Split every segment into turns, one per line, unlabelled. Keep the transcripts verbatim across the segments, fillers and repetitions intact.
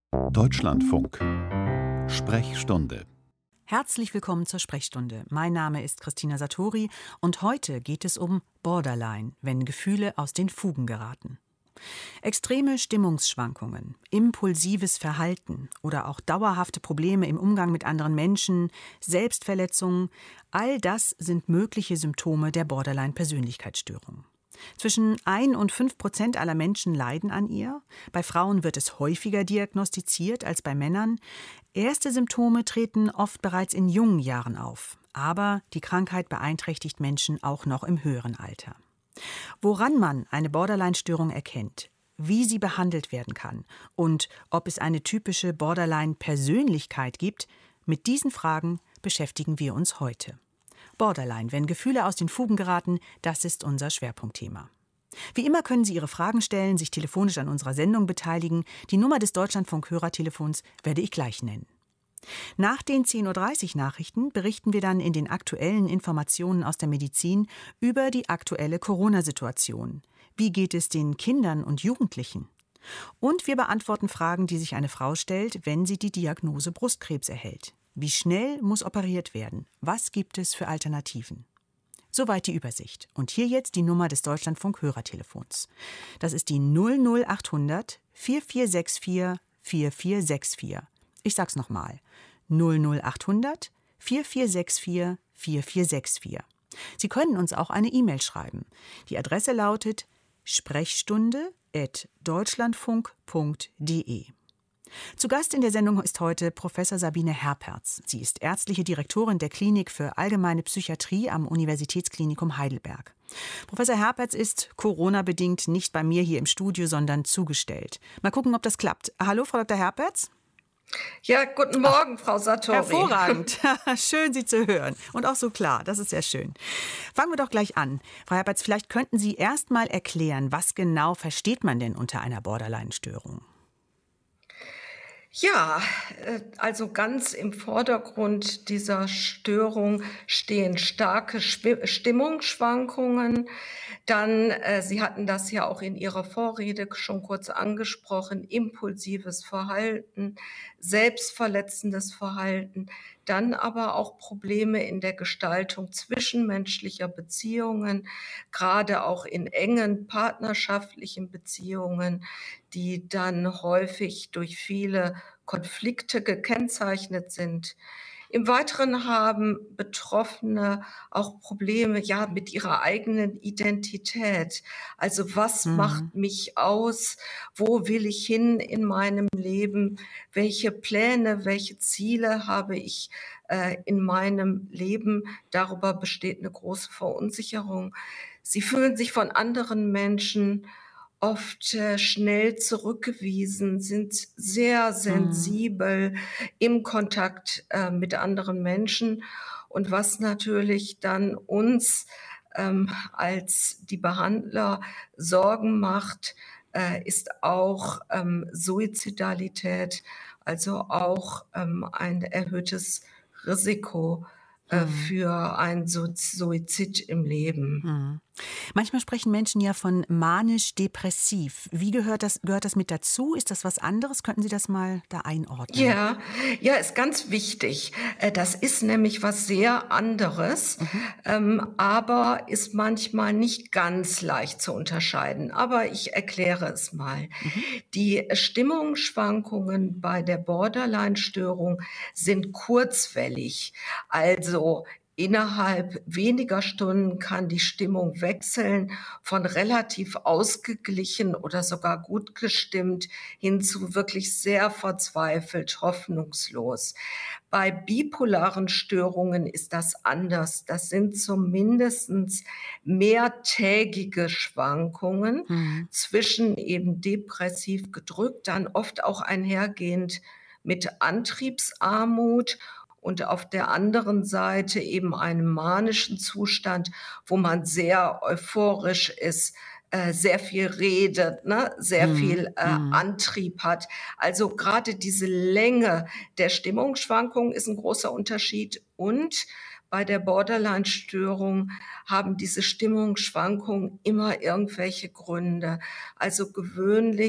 Deutschlandfunk. Sprechstunde.
Herzlich willkommen zur Sprechstunde. Mein Name ist Christina Satori und heute geht es um Borderline, wenn Gefühle aus den Fugen geraten. Extreme Stimmungsschwankungen, impulsives Verhalten oder auch dauerhafte Probleme im Umgang mit anderen Menschen, Selbstverletzungen, all das sind mögliche Symptome der Borderline-Persönlichkeitsstörung. Zwischen ein und fünf Prozent aller Menschen leiden an ihr. Bei Frauen wird es häufiger diagnostiziert als bei Männern. Erste Symptome treten oft bereits in jungen Jahren auf. Aber die Krankheit beeinträchtigt Menschen auch noch im höheren Alter. Woran man eine Borderline-Störung erkennt, wie sie behandelt werden kann und ob es eine typische Borderline-Persönlichkeit gibt, mit diesen Fragen beschäftigen wir uns heute. Borderline, wenn Gefühle aus den Fugen geraten, das ist unser Schwerpunktthema. Wie immer können Sie Ihre Fragen stellen, sich telefonisch an unserer Sendung beteiligen. Die Nummer des Deutschlandfunk-Hörertelefons werde ich gleich nennen. Nach den zehn Uhr dreißig Nachrichten berichten wir dann in den aktuellen Informationen aus der Medizin über die aktuelle Corona-Situation. Wie geht es den Kindern und Jugendlichen? Und wir beantworten Fragen, die sich eine Frau stellt, wenn sie die Diagnose Brustkrebs erhält. Wie schnell muss operiert werden? Was gibt es für Alternativen? Soweit die Übersicht. Und hier jetzt die Nummer des Deutschlandfunk-Hörertelefons. Das ist die null null acht hundert vier vier sechs vier vier vier sechs vier. Ich sag's nochmal. null null acht hundert vier vier sechs vier vier vier sechs vier. Sie können uns auch eine E-Mail schreiben. Die Adresse lautet sprechstunde at deutschlandfunk punkt de. Zu Gast in der Sendung ist heute Professor Sabine Herperz. Sie ist ärztliche Direktorin der Klinik für allgemeine Psychiatrie am Universitätsklinikum Heidelberg. Professor Herperz ist Corona-bedingt nicht bei mir hier im Studio, sondern zugestellt. Mal gucken, ob das klappt. Hallo, Frau Doktor Herperz.
Ja, guten Morgen, Ach, Frau Satori.
Hervorragend. Schön, Sie zu hören. Und auch so klar, das ist sehr schön. Fangen wir doch gleich an. Frau Herperz, vielleicht könnten Sie erst mal erklären, was genau versteht man denn unter einer Borderline-Störung?
Ja, also ganz im Vordergrund dieser Störung stehen starke Stimmungsschwankungen. Dann, äh, Sie hatten das ja auch in Ihrer Vorrede schon kurz angesprochen, impulsives Verhalten, selbstverletzendes Verhalten, dann aber auch Probleme in der Gestaltung zwischenmenschlicher Beziehungen, gerade auch in engen partnerschaftlichen Beziehungen, die dann häufig durch viele Konflikte gekennzeichnet sind. Im Weiteren haben Betroffene auch Probleme ja mit ihrer eigenen Identität. Also was mhm. macht mich aus? Wo will ich hin in meinem Leben? Welche Pläne, welche Ziele habe ich äh, in meinem Leben? Darüber besteht eine große Verunsicherung. Sie fühlen sich von anderen Menschen oft äh, schnell zurückgewiesen, sind sehr sensibel mhm. im Kontakt äh, mit anderen Menschen. Und was natürlich dann uns ähm, als die Behandler Sorgen macht, äh, ist auch ähm, Suizidalität, also auch ähm, ein erhöhtes Risiko äh, mhm. für einen Suizid im Leben.
Mhm. Manchmal sprechen Menschen ja von manisch-depressiv. Wie gehört das, gehört das mit dazu? Ist das was anderes? Könnten Sie das mal da einordnen?
Ja, ja, ist ganz wichtig. Das ist nämlich was sehr anderes, mhm. ähm, aber ist manchmal nicht ganz leicht zu unterscheiden. Aber ich erkläre es mal. Mhm. Die Stimmungsschwankungen bei der Borderline-Störung sind kurzwellig. Also innerhalb weniger Stunden kann die Stimmung wechseln von relativ ausgeglichen oder sogar gut gestimmt hin zu wirklich sehr verzweifelt, hoffnungslos. Bei bipolaren Störungen ist das anders. Das sind zumindest mehrtägige Schwankungen mhm. zwischen eben depressiv gedrückt, dann oft auch einhergehend mit Antriebsarmut und auf der anderen Seite eben einem manischen Zustand, wo man sehr euphorisch ist, äh, sehr viel redet, ne, sehr mm, viel äh, mm. Antrieb hat. Also gerade diese Länge der Stimmungsschwankungen ist ein großer Unterschied. Und bei der Borderline-Störung haben diese Stimmungsschwankungen immer irgendwelche Gründe. Also gewöhnlich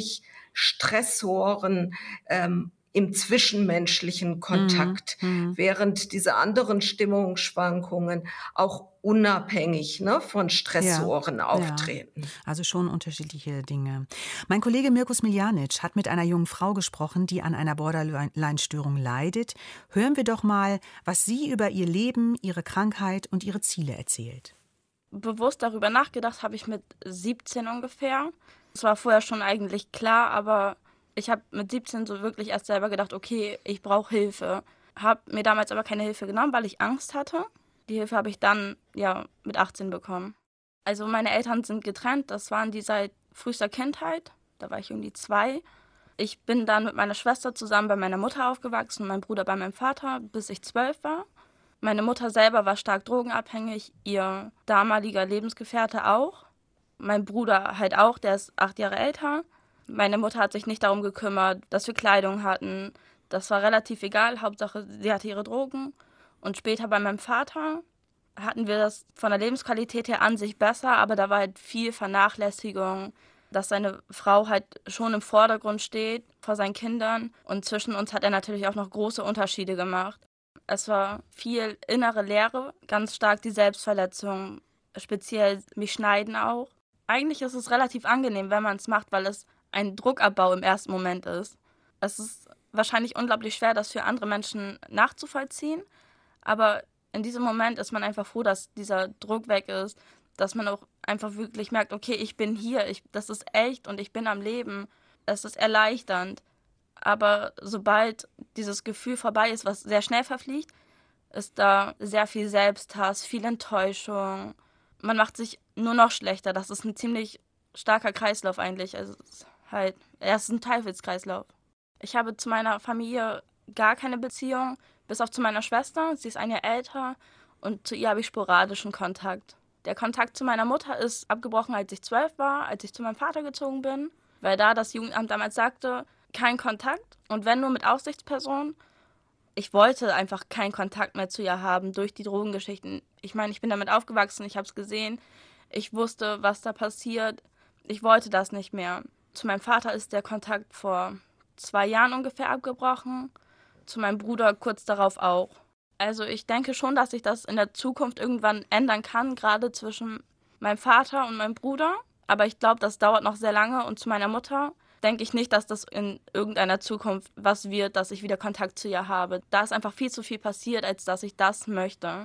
Stressoren ähm, im zwischenmenschlichen Kontakt,
Mhm.
während diese anderen Stimmungsschwankungen auch unabhängig, ne, von
Ja,
Stressoren
ja.
auftreten.
Also schon unterschiedliche Dinge. Mein Kollege Mirko Smiljanic hat mit einer jungen Frau gesprochen, die an einer Borderline-Störung leidet. Hören wir doch mal, was sie über ihr Leben, ihre Krankheit und ihre Ziele erzählt.
Bewusst darüber nachgedacht habe ich mit siebzehn ungefähr. Es war vorher schon eigentlich klar, aber ich habe mit siebzehn so wirklich erst selber gedacht, okay, ich brauche Hilfe. Habe mir damals aber keine Hilfe genommen, weil ich Angst hatte. Die Hilfe habe ich dann ja mit achtzehn bekommen. Also meine Eltern sind getrennt, das waren die seit frühester Kindheit. Da war ich irgendwie zwei. Ich bin dann mit meiner Schwester zusammen bei meiner Mutter aufgewachsen und mein Bruder bei meinem Vater, bis ich zwölf war. Meine Mutter selber war stark drogenabhängig, ihr damaliger Lebensgefährte auch. Mein Bruder halt auch, der ist acht Jahre älter. Meine Mutter hat sich nicht darum gekümmert, dass wir Kleidung hatten. Das war relativ egal, Hauptsache sie hatte ihre Drogen. Und später bei meinem Vater hatten wir das von der Lebensqualität her an sich besser, aber da war halt viel Vernachlässigung, dass seine Frau halt schon im Vordergrund steht vor seinen Kindern. Und zwischen uns hat er natürlich auch noch große Unterschiede gemacht. Es war viel innere Leere, ganz stark die Selbstverletzung, speziell mich schneiden auch. Eigentlich ist es relativ angenehm, wenn man es macht, weil es ein Druckabbau im ersten Moment ist. Es ist wahrscheinlich unglaublich schwer, das für andere Menschen nachzuvollziehen, aber in diesem Moment ist man einfach froh, dass dieser Druck weg ist, dass man auch einfach wirklich merkt, okay, ich bin hier, ich, das ist echt und ich bin am Leben. Es ist erleichternd. Aber sobald dieses Gefühl vorbei ist, was sehr schnell verfliegt, ist da sehr viel Selbsthass, viel Enttäuschung. Man macht sich nur noch schlechter. Das ist ein ziemlich starker Kreislauf eigentlich. Also es ist halt, er ist ein Teufelskreislauf. Ich habe zu meiner Familie gar keine Beziehung, bis auf zu meiner Schwester. Sie ist ein Jahr älter und zu ihr habe ich sporadischen Kontakt. Der Kontakt zu meiner Mutter ist abgebrochen, als ich zwölf war, als ich zu meinem Vater gezogen bin, weil da das Jugendamt damals sagte, kein Kontakt und wenn nur mit Aufsichtspersonen. Ich wollte einfach keinen Kontakt mehr zu ihr haben durch die Drogengeschichten. Ich meine, ich bin damit aufgewachsen, ich habe es gesehen, ich wusste, was da passiert. Ich wollte das nicht mehr. Zu meinem Vater ist der Kontakt vor zwei Jahren ungefähr abgebrochen, zu meinem Bruder kurz darauf auch. Also ich denke schon, dass sich das in der Zukunft irgendwann ändern kann, gerade zwischen meinem Vater und meinem Bruder. Aber ich glaube, das dauert noch sehr lange und zu meiner Mutter denke ich nicht, dass das in irgendeiner Zukunft was wird, dass ich wieder Kontakt zu ihr habe. Da ist einfach viel zu viel passiert, als dass ich das möchte.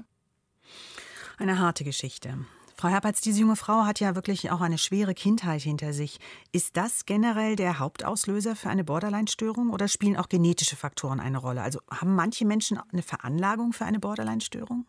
Eine harte Geschichte. Frau Herpertz, diese junge Frau hat ja wirklich auch eine schwere Kindheit hinter sich. Ist das generell der Hauptauslöser für eine Borderline-Störung oder spielen auch genetische Faktoren eine Rolle? Also haben manche Menschen eine Veranlagung für eine Borderline-Störung?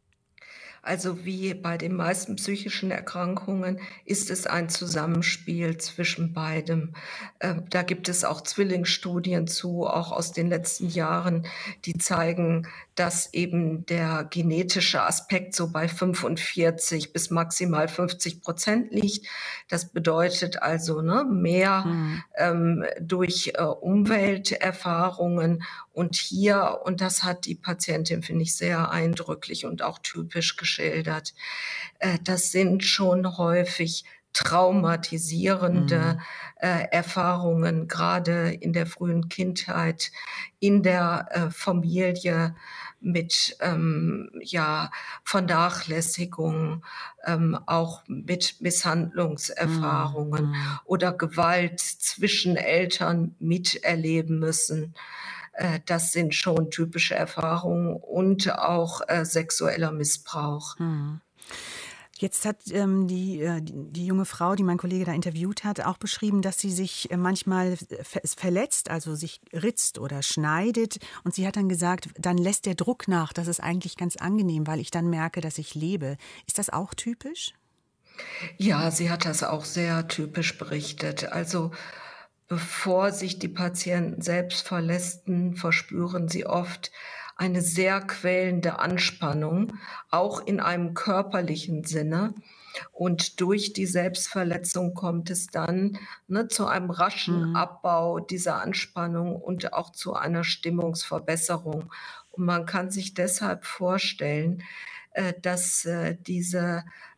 Also wie bei den meisten psychischen Erkrankungen ist es ein Zusammenspiel zwischen beidem. Äh, da gibt es auch Zwillingsstudien zu, auch aus den letzten Jahren, die zeigen, dass eben der genetische Aspekt so bei fünfundvierzig bis maximal fünfzig Prozent liegt. Das bedeutet also ne, mehr
Mhm.
ähm, durch äh, Umwelterfahrungen. Und hier, und das hat die Patientin, finde ich, sehr eindrücklich und auch typisch geschildert, äh, das sind schon häufig traumatisierende
Mhm.
äh, Erfahrungen, gerade in der frühen Kindheit, in der äh, Familie mit ähm, ja, Vernachlässigung, ähm, auch mit Misshandlungserfahrungen
Mhm.
oder Gewalt zwischen Eltern miterleben müssen. Äh, Das sind schon typische Erfahrungen und auch äh, sexueller Missbrauch.
Mhm. Jetzt hat ähm, die, äh, die, die junge Frau, die mein Kollege da interviewt hat, auch beschrieben, dass sie sich äh, manchmal ver verletzt, also sich ritzt oder schneidet. Und sie hat dann gesagt, dann lässt der Druck nach. Das ist eigentlich ganz angenehm, weil ich dann merke, dass ich lebe. Ist das auch typisch?
Ja, sie hat das auch sehr typisch berichtet. Also bevor sich die Patienten selbst verletzen, verspüren sie oft eine sehr quälende Anspannung, auch in einem körperlichen Sinne. Und durch die Selbstverletzung kommt es dann ne, zu einem raschen
Mhm.
Abbau dieser Anspannung und auch zu einer Stimmungsverbesserung. Und man kann sich deshalb vorstellen, äh, dass äh, diese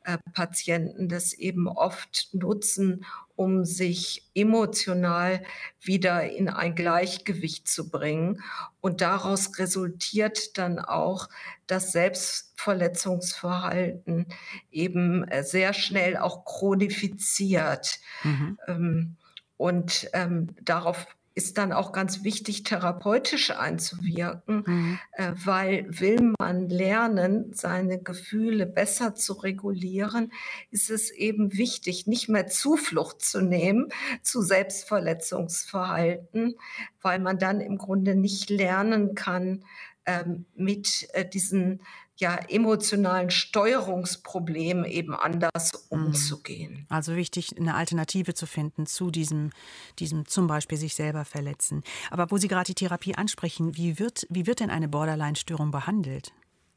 äh, Patienten das eben oft nutzen, um sich emotional wieder in ein Gleichgewicht zu bringen. Und daraus resultiert dann auch das Selbstverletzungsverhalten eben äh, sehr schnell auch chronifiziert.
Mhm.
Ähm, und ähm, darauf ist dann auch ganz wichtig, therapeutisch einzuwirken,
Mhm.
äh, weil will man lernen, seine Gefühle besser zu regulieren, ist es eben wichtig, nicht mehr Zuflucht zu nehmen zu Selbstverletzungsverhalten, weil man dann im Grunde nicht lernen kann, ähm, mit äh, diesen ja, emotionalen Steuerungsproblemen eben anders umzugehen.
Also wichtig, eine Alternative zu finden zu diesem, diesem zum Beispiel sich selber verletzen. Aber wo Sie gerade die Therapie ansprechen, wie wird, wie wird denn eine Borderline-Störung behandelt?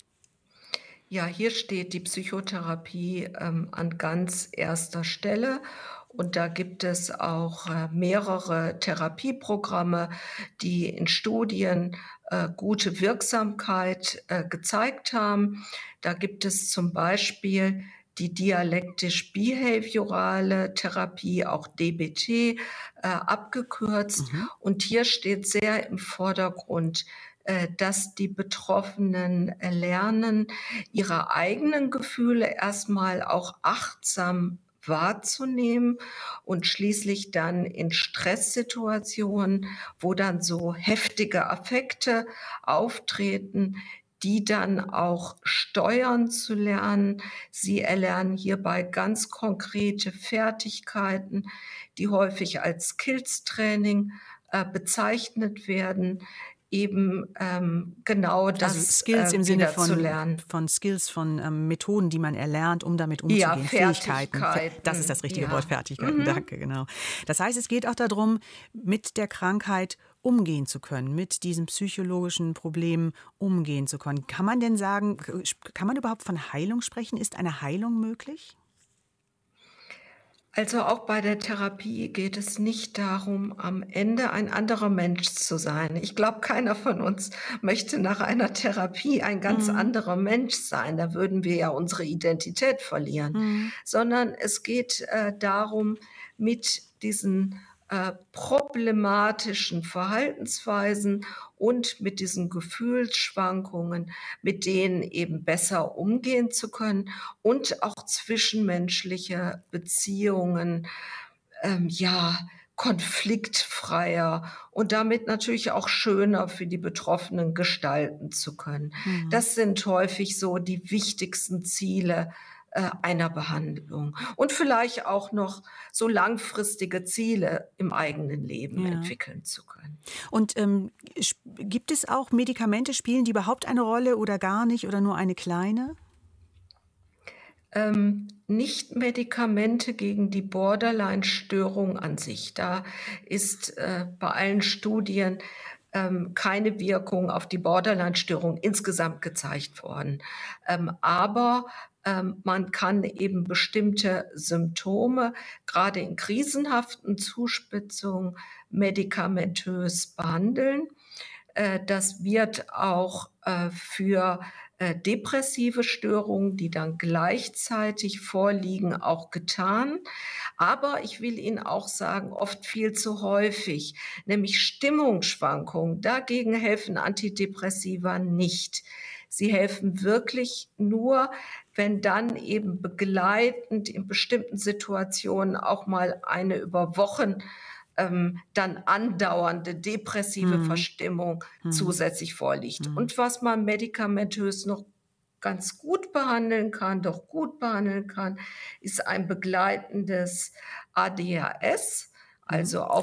Ja, hier steht die Psychotherapie ähm, an ganz erster Stelle. Und da gibt es auch äh, mehrere Therapieprogramme, die in Studien äh, gute Wirksamkeit äh, gezeigt haben. Da gibt es zum Beispiel die dialektisch-behaviorale Therapie, auch D B T, äh, abgekürzt.
Mhm.
Und hier steht sehr im Vordergrund, äh, dass die Betroffenen äh, lernen, ihre eigenen Gefühle erstmal auch achtsam wahrzunehmen und schließlich dann in Stresssituationen, wo dann so heftige Affekte auftreten, die dann auch steuern zu lernen. Sie erlernen hierbei ganz konkrete Fertigkeiten, die häufig als Skills-Training äh, bezeichnet werden, eben ähm, genau das
Also Skills
äh,
im Sinne
wieder zu
von,
lernen.
von Skills, von ähm, Methoden, die man erlernt, um damit
Ja,
umzugehen. Fähigkeiten. Fe-
Fertigkeiten.
Das ist das richtige
Ja.
Wort, Fertigkeiten.
Mhm.
Danke, genau. Das heißt, es geht auch darum, mit der Krankheit umgehen zu können, mit diesen psychologischen Problemen umgehen zu können. Kann man denn sagen, kann man überhaupt von Heilung sprechen? Ist eine Heilung möglich?
Also auch bei der Therapie geht es nicht darum, am Ende ein anderer Mensch zu sein. Ich glaube, keiner von uns möchte nach einer Therapie ein ganz
Mhm.
anderer Mensch sein. Da würden wir ja unsere Identität verlieren.
Mhm.
Sondern es geht äh, darum, mit diesen äh, problematischen Verhaltensweisen und mit diesen Gefühlsschwankungen, mit denen eben besser umgehen zu können und auch zwischenmenschliche Beziehungen, ähm, ja, konfliktfreier und damit natürlich auch schöner für die Betroffenen gestalten zu können.
Mhm.
Das sind häufig so die wichtigsten Ziele äh, einer Behandlung. Und vielleicht auch noch so langfristige Ziele im eigenen Leben
Ja.
entwickeln zu können.
Und ähm, sp- gibt es auch Medikamente, spielen die überhaupt eine Rolle oder gar nicht oder nur eine kleine?
Ähm, nicht Medikamente gegen die Borderline-Störung an sich. Da ist äh, bei allen Studien ähm, keine Wirkung auf die Borderline-Störung insgesamt gezeigt worden. Ähm, aber ähm, man kann eben bestimmte Symptome, gerade in krisenhaften Zuspitzungen, medikamentös behandeln. Äh, Das wird auch äh, für äh, depressive Störungen, die dann gleichzeitig vorliegen, auch getan. Aber ich will Ihnen auch sagen, oft viel zu häufig, nämlich Stimmungsschwankungen. Dagegen helfen Antidepressiva nicht. Sie helfen wirklich nur, wenn dann eben begleitend in bestimmten Situationen auch mal eine über Wochen ähm, dann andauernde depressive
Mhm.
Verstimmung
Mhm.
zusätzlich vorliegt.
Mhm.
Und was man medikamentös noch ganz gut behandeln kann, doch gut behandeln kann, ist ein begleitendes A D H S, also
Mhm. Oh.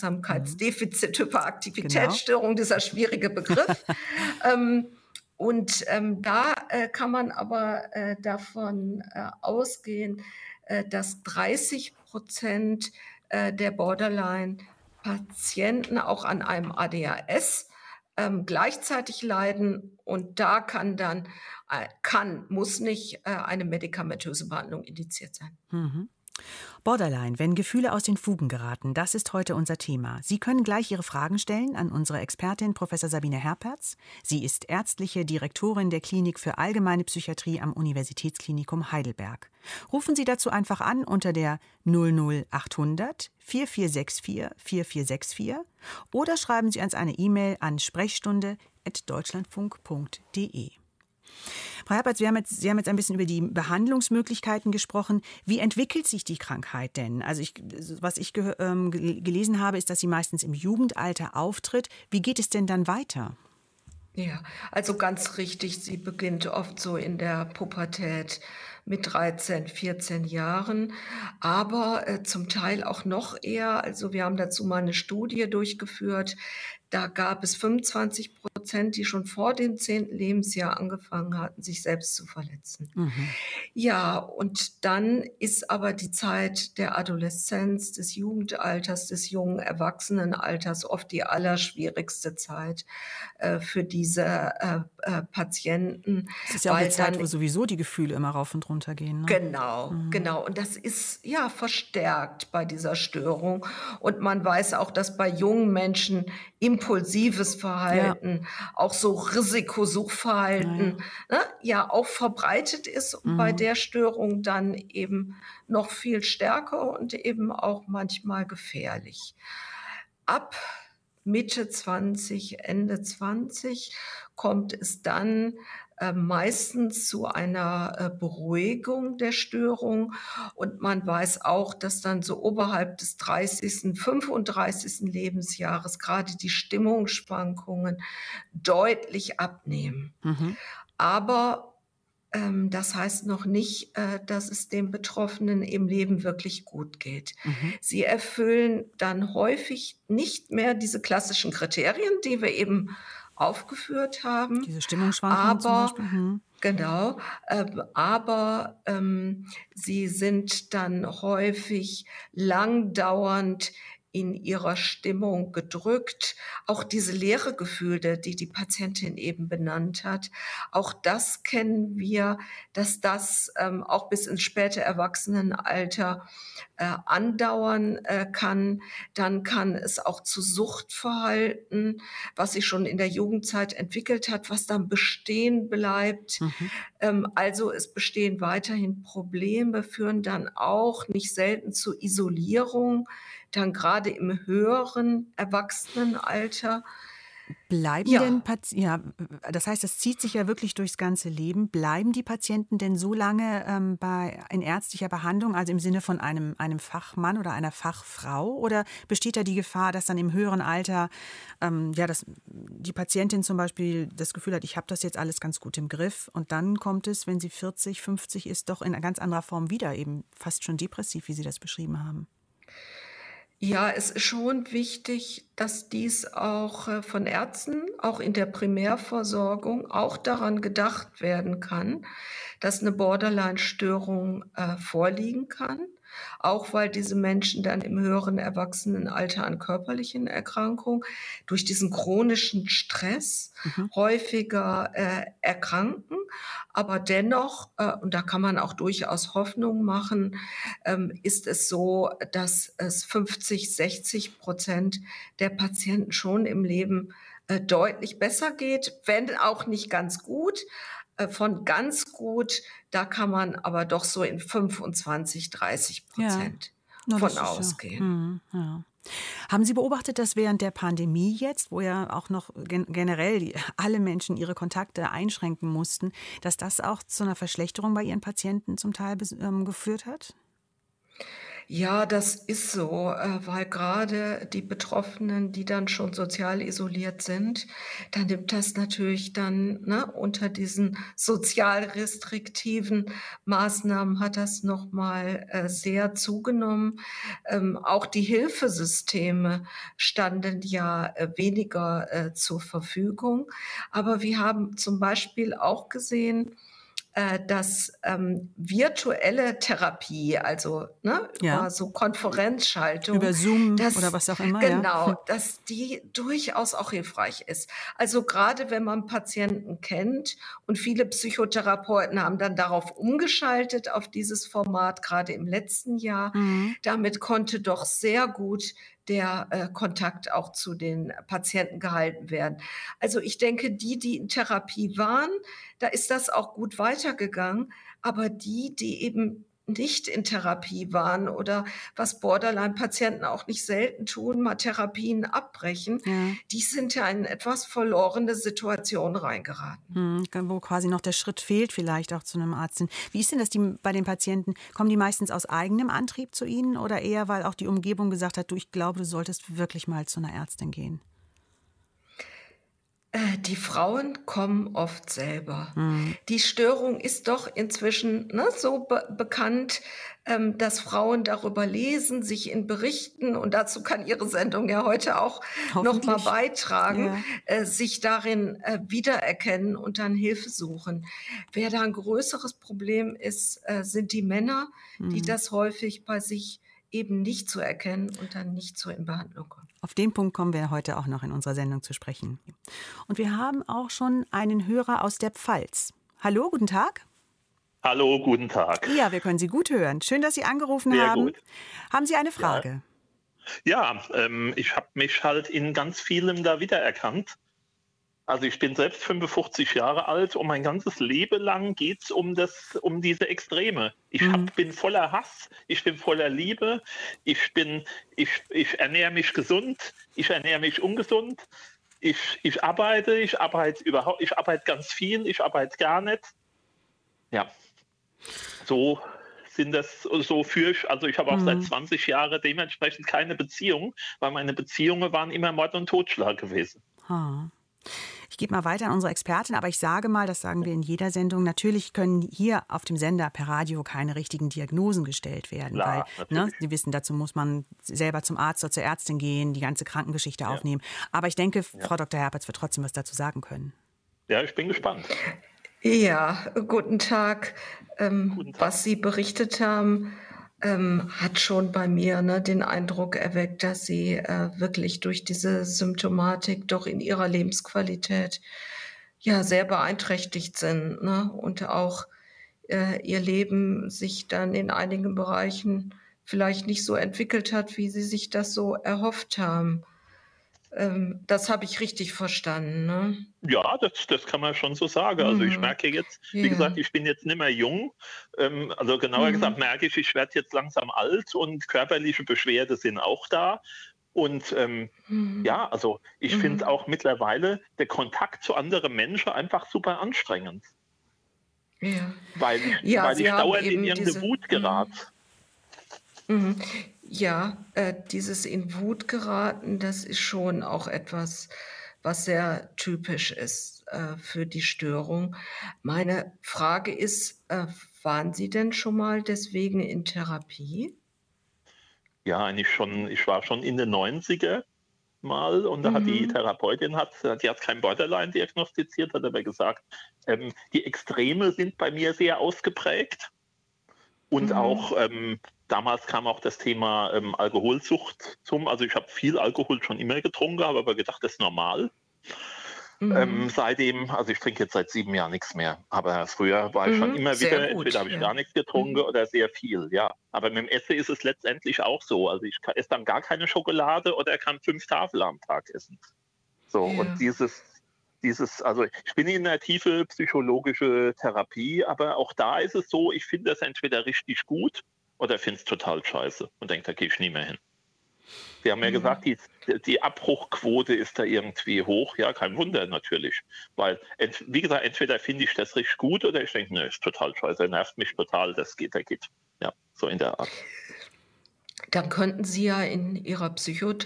Aufmerksamkeitsdefizit-Hyperaktivitätsstörung, dieser schwierige Begriff. ähm, und ähm, da äh, kann man aber äh, davon äh, ausgehen, äh, dass dreißig Prozent äh, der Borderline-Patienten auch an einem A D H S ähm, gleichzeitig leiden. Und da kann dann, äh, kann, muss nicht äh, eine medikamentöse Behandlung indiziert sein.
Mhm. Borderline, wenn Gefühle aus den Fugen geraten, das ist heute unser Thema. Sie können gleich Ihre Fragen stellen an unsere Expertin Professor Sabine Herpertz. Sie ist ärztliche Direktorin der Klinik für Allgemeine Psychiatrie am Universitätsklinikum Heidelberg. Rufen Sie dazu einfach an unter der null null achthundert vierundvierzig vierundvierzig vierundvierzig oder schreiben Sie uns eine E-Mail an sprechstunde at deutschlandfunk punkt de. Frau Herpertz, wir haben jetzt, Sie haben jetzt ein bisschen über die Behandlungsmöglichkeiten gesprochen. Wie entwickelt sich die Krankheit denn? Also ich, was ich ge ähm, gelesen habe, ist, dass sie meistens im Jugendalter auftritt. Wie geht es denn dann weiter?
Ja, also ganz richtig, sie beginnt oft so in der Pubertät mit dreizehn, vierzehn Jahren, aber äh, zum Teil auch noch eher. Also wir haben dazu mal eine Studie durchgeführt. Da gab es fünfundzwanzig Prozent, die schon vor dem zehnten Lebensjahr angefangen hatten, sich selbst zu verletzen. Mhm. Ja, und dann ist aber die Zeit der Adoleszenz, des Jugendalters, des jungen Erwachsenenalters oft die allerschwierigste Zeit äh, für diese äh, äh, Patienten.
Das ist ja auch eine Zeit, wo sowieso die Gefühle immer rauf und runter gehen. Ne?
Genau, mhm. genau. Und das ist ja verstärkt bei dieser Störung. Und man weiß auch, dass bei jungen Menschen impulsives Verhalten, ja. auch so Risikosuchverhalten, ja, ne, ja auch verbreitet ist und mhm. bei der Störung dann eben noch viel stärker und eben auch manchmal gefährlich. Ab Mitte zwanzig, Ende zwanzig kommt es dann äh, meistens zu einer äh, Beruhigung der Störung. Und man weiß auch, dass dann so oberhalb des dreißigsten, fünfunddreißigsten Lebensjahres gerade die Stimmungsschwankungen deutlich abnehmen. Mhm. Aber ähm, das heißt noch nicht, äh, dass es dem Betroffenen im Leben wirklich gut geht. Mhm. Sie erfüllen dann häufig nicht mehr diese klassischen Kriterien, die wir eben aufgeführt haben.
Diese Stimmungsschwankungen zum Beispiel. Mhm.
Genau, äh, aber ähm, sie sind dann häufig langdauernd in ihrer Stimmung gedrückt. Auch diese leere Gefühle, die die Patientin eben benannt hat, auch das kennen wir, dass das ähm, auch bis ins späte Erwachsenenalter äh, andauern äh, kann. Dann kann es auch zu Suchtverhalten, was sich schon in der Jugendzeit entwickelt hat, was dann bestehen bleibt. Mhm. Ähm, also es bestehen weiterhin Probleme, führen dann auch nicht selten zu Isolierung, dann gerade im höheren Erwachsenenalter.
Bleiben ja. denn Patienten, ja, das heißt, das zieht sich ja wirklich durchs ganze Leben. Bleiben die Patienten denn so lange ähm, bei, in ärztlicher Behandlung, also im Sinne von einem, einem Fachmann oder einer Fachfrau? Oder besteht da die Gefahr, dass dann im höheren Alter ähm, ja, dass die Patientin zum Beispiel das Gefühl hat, ich habe das jetzt alles ganz gut im Griff und dann kommt es, wenn sie vierzig, fünfzig ist, doch in einer ganz anderer Form wieder, eben fast schon depressiv, wie Sie das beschrieben haben?
Ja, es ist schon wichtig, dass dies auch äh, von Ärzten, auch in der Primärversorgung, auch daran gedacht werden kann, dass eine Borderline-Störung äh, vorliegen kann. Auch weil diese Menschen dann im höheren Erwachsenenalter an körperlichen Erkrankungen durch diesen chronischen Stress mhm. häufiger äh, erkranken. Aber dennoch, äh, und da kann man auch durchaus Hoffnung machen, ähm, ist es so, dass es fünfzig, sechzig Prozent der Patienten schon im Leben äh, deutlich besser geht, wenn auch nicht ganz gut. Von ganz gut, da kann man aber doch so in fünfundzwanzig, dreißig Prozent ja. von ausgehen.
Ja. Ja. Haben Sie beobachtet, dass während der Pandemie jetzt, wo ja auch noch gen generell die, alle Menschen ihre Kontakte einschränken mussten, dass das auch zu einer Verschlechterung bei Ihren Patienten zum Teil ähm, geführt hat?
Ja, das ist so, weil gerade die Betroffenen, die dann schon sozial isoliert sind, dann nimmt das natürlich dann ne, unter diesen sozial restriktiven Maßnahmen hat das nochmal äh, sehr zugenommen. Ähm, auch die Hilfesysteme standen ja äh, weniger äh, zur Verfügung. Aber wir haben zum Beispiel auch gesehen, äh, dass ähm, virtuelle Therapie, also ne,
Ja.
über so Konferenzschaltung,
Über Zoom
dass,
oder was auch immer,
genau,
ja.
dass die durchaus auch hilfreich ist. Also gerade wenn man Patienten kennt und viele Psychotherapeuten haben dann darauf umgeschaltet, auf dieses Format, gerade im letzten Jahr.
Mhm.
Damit konnte doch sehr gut der äh, Kontakt auch zu den Patienten gehalten werden. Also ich denke, die, die in Therapie waren, da ist das auch gut weitergegangen. Aber die, die eben nicht in Therapie waren oder was Borderline-Patienten auch nicht selten tun, mal Therapien abbrechen,
Ja.
die sind ja in etwas verlorene Situation reingeraten.
Hm, wo quasi noch der Schritt fehlt, vielleicht auch zu einem Arzt hin. Wie ist denn das die, bei den Patienten? Kommen die meistens aus eigenem Antrieb zu Ihnen oder eher, weil auch die Umgebung gesagt hat, du, ich glaube, du solltest wirklich mal zu einer Ärztin gehen?
Äh, Die Frauen kommen oft selber.
Hm.
Die Störung ist doch inzwischen ne, so be bekannt, ähm, dass Frauen darüber lesen, sich in Berichten, und dazu kann Ihre Sendung ja heute auch noch mal
Hoffentlich.
beitragen,
Ja.
äh, sich darin äh, wiedererkennen und dann Hilfe suchen. Wer da ein größeres Problem ist, äh, sind die Männer, die
Hm.
das häufig bei sich eben nicht zu erkennen und dann nicht so in Behandlung kommen.
Auf den Punkt kommen wir heute auch noch in unserer Sendung zu sprechen. Und wir haben auch schon einen Hörer aus der Pfalz. Hallo, guten Tag.
Hallo, guten Tag.
Ja, wir können Sie gut hören. Schön, dass Sie angerufen
Sehr
haben.
gut.
Haben Sie eine Frage?
Ja, ähm, ich habe mich halt in ganz vielem da wiedererkannt. Also ich bin selbst fünfundfünfzig Jahre alt und mein ganzes Leben lang geht es um, das, um diese Extreme. Ich hab,
Mhm.
bin voller Hass, ich bin voller Liebe, ich, bin, ich, ich ernähre mich gesund, ich ernähre mich ungesund, ich, ich arbeite, ich arbeite überhaupt, ich arbeite ganz viel, ich arbeite gar nicht. Ja, so sind das, so für ich, also ich habe auch seit
Mhm.
zwanzig Jahren dementsprechend keine Beziehung, weil meine Beziehungen waren immer Mord und Totschlag gewesen.
Ha. Ich gebe mal weiter an unsere Expertin, aber ich sage mal, das sagen wir in jeder Sendung, natürlich können hier auf dem Sender per Radio keine richtigen Diagnosen gestellt werden.
Klar,
weil, ne,
natürlich.
Sie wissen, dazu muss man selber zum Arzt oder zur Ärztin gehen, die ganze Krankengeschichte
Ja.
aufnehmen. Aber ich denke,
Ja.
Frau Doktor Herpertz wird trotzdem was dazu sagen können.
Ja, ich bin gespannt.
Ja, guten Tag. Ähm,
Guten Tag.
Was Sie berichtet haben, ähm, hat schon bei mir ne, den Eindruck erweckt, dass Sie äh, wirklich durch diese Symptomatik doch in Ihrer Lebensqualität ja sehr beeinträchtigt sind, ne? Und auch äh, Ihr Leben sich dann in einigen Bereichen vielleicht nicht so entwickelt hat, wie Sie sich das so erhofft haben. Ähm, das habe ich richtig verstanden, ne?
Ja, das, das kann man schon so sagen. Also ich
Mhm.
merke jetzt, wie
Ja.
gesagt, ich bin jetzt nicht mehr jung. Ähm, also genauer
Mhm.
gesagt merke ich, ich werde jetzt langsam alt und körperliche Beschwerden sind auch da. Und ähm,
Mhm.
ja, also ich
Mhm.
finde auch mittlerweile der Kontakt zu anderen Menschen einfach super anstrengend,
Ja,
weil ich,
ja,
weil
Sie
ich
haben
dauernd in
eben
irgendeine
diese,
Wut gerate.
mhm. Ja, äh, dieses in Wut geraten, das ist schon auch etwas, was sehr typisch ist äh, für die Störung. Meine Frage ist, äh, waren Sie denn schon mal deswegen in Therapie?
Ja, eigentlich schon, ich war schon in den neunziger mal und da hat die
Mhm.
Therapeutin, hat, die hat kein Borderline diagnostiziert, hat aber gesagt, ähm, die Extreme sind bei mir sehr ausgeprägt und
Mhm.
auch ähm, damals kam auch das Thema ähm, Alkoholsucht zum, also ich habe viel Alkohol schon immer getrunken, habe aber gedacht, das ist normal. Ähm,
Mhm.
seitdem, also ich trinke jetzt seit sieben Jahren nichts mehr, aber früher war ich schon
Mhm.
immer
Sehr
wieder, entweder
gut,
habe ich
ja.
gar nichts getrunken
Mhm.
oder sehr viel, ja. Aber mit dem Essen ist es letztendlich auch so. Also ich kann- esse dann gar keine Schokolade oder kann fünf Tafeln am Tag essen. So, und
Ja.
dieses, dieses, also ich bin in einer tiefe psychologische Therapie, aber auch da ist es so, ich finde das entweder richtig gut oder finde es total scheiße und denke, da gehe ich nie mehr hin. Sie haben ja
Mhm.
gesagt, die, die Abbruchquote ist da irgendwie hoch. Ja, kein Wunder natürlich. Weil, ent, wie gesagt, entweder finde ich das richtig gut oder ich denke, ne, ist total scheiße, nervt mich total, das geht, da geht. Ja, so in der Art.
Dann könnten Sie ja in Ihrer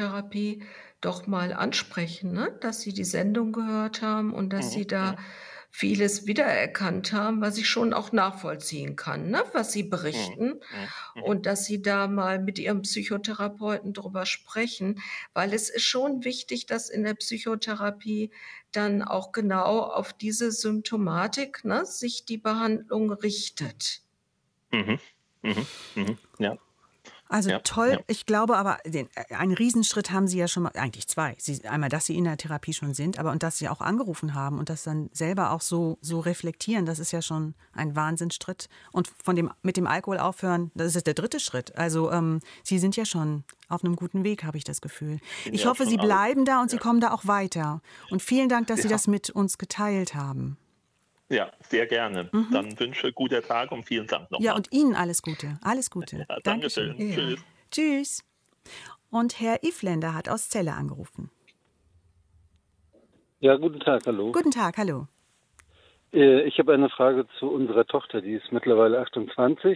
Psychotherapie doch mal ansprechen, ne? Dass Sie die Sendung gehört haben und dass
Mhm,
Sie da
mhm.
vieles wiedererkannt haben, was ich schon auch nachvollziehen kann, ne, was sie
Mhm.
berichten.
Mhm. Mhm.
Und dass sie da mal mit ihrem Psychotherapeuten drüber sprechen, weil es ist schon wichtig, dass in der Psychotherapie dann auch genau auf diese Symptomatik, ne, sich die Behandlung richtet.
Mhm. Mhm. Mhm. Ja,
Also
ja,
toll,
ja.
ich glaube aber, den, äh, einen Riesenschritt haben Sie ja schon mal, eigentlich zwei. Sie, einmal, dass Sie in der Therapie schon sind, aber und dass Sie auch angerufen haben und das dann selber auch so, so reflektieren, das ist ja schon ein Wahnsinnsschritt. Und von dem, mit dem Alkohol aufhören, das ist der dritte Schritt. Also ähm, Sie sind ja schon auf einem guten Weg, habe ich das Gefühl.
Bin
Ich
ja auch
hoffe,
schon
Sie
alt.
bleiben da und Sie
Ja.
kommen da auch weiter. Und vielen Dank, dass Sie
Ja.
das mit uns geteilt haben.
Ja, sehr gerne. Dann wünsche guten Tag und vielen Dank
Ja,
nochmal.
und Ihnen alles Gute. Alles Gute.
Ja,
Dankeschön.
Dankeschön.
Ja.
Tschüss.
Tschüss. Und Herr Ifländer hat aus Celle angerufen.
Ja, guten Tag, hallo.
Guten Tag, hallo.
Äh, Ich habe eine Frage zu unserer Tochter, die ist mittlerweile achtundzwanzig.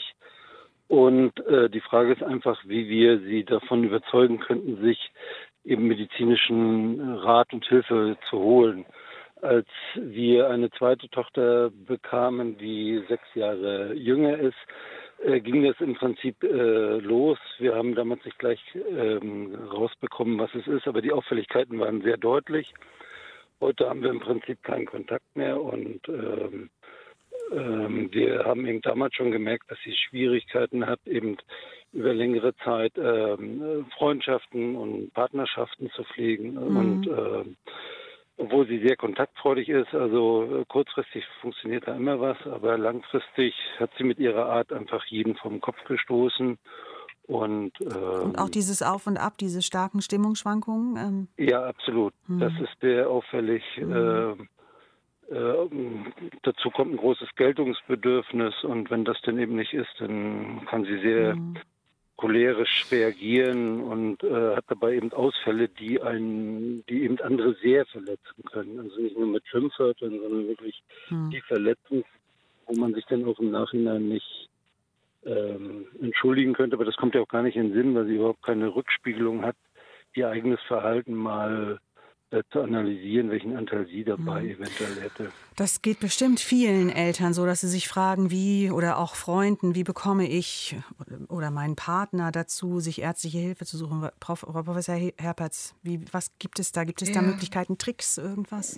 Und äh, die Frage ist einfach, wie wir sie davon überzeugen könnten, sich eben medizinischen Rat und Hilfe zu holen. Als wir eine zweite Tochter bekamen, die sechs Jahre jünger ist, äh, ging das im Prinzip äh, los. Wir haben damals nicht gleich ähm, rausbekommen, was es ist, aber die Auffälligkeiten waren sehr deutlich. Heute haben wir im Prinzip keinen Kontakt mehr und ähm, ähm, wir haben eben damals schon gemerkt, dass sie Schwierigkeiten hat, eben über längere Zeit ähm, Freundschaften und Partnerschaften zu pflegen.
Mhm.
Und ähm, obwohl sie sehr kontaktfreudig ist, also äh, kurzfristig funktioniert da immer was, aber langfristig hat sie mit ihrer Art einfach jeden vom Kopf gestoßen. Und, ähm,
Und auch dieses Auf und Ab, diese starken Stimmungsschwankungen. Ähm,
ja, absolut.
Hm.
Das ist sehr auffällig.
Hm.
Äh, äh, dazu kommt ein großes Geltungsbedürfnis und wenn das dann eben nicht ist, dann kann sie sehr
hm.
cholerisch reagieren und äh, hat dabei eben Ausfälle, die einen, die eben andere sehr verletzen können. Also nicht nur mit Schimpfwörtern, sondern wirklich
Hm.
die verletzen, wo man sich dann auch im Nachhinein nicht ähm, entschuldigen könnte. Aber das kommt ja auch gar nicht in den Sinn, weil sie überhaupt keine Rückspiegelung hat, ihr eigenes Verhalten mal äh, zu analysieren, welchen Anteil sie dabei
Hm.
eventuell hätte.
Das geht bestimmt vielen Eltern so, dass sie sich fragen, wie, oder auch Freunden, wie bekomme ich oder meinen Partner dazu, sich ärztliche Hilfe zu suchen. Prof, Professor Herpertz, wie, was gibt es da? Gibt es da
Ja.
Möglichkeiten, Tricks, irgendwas?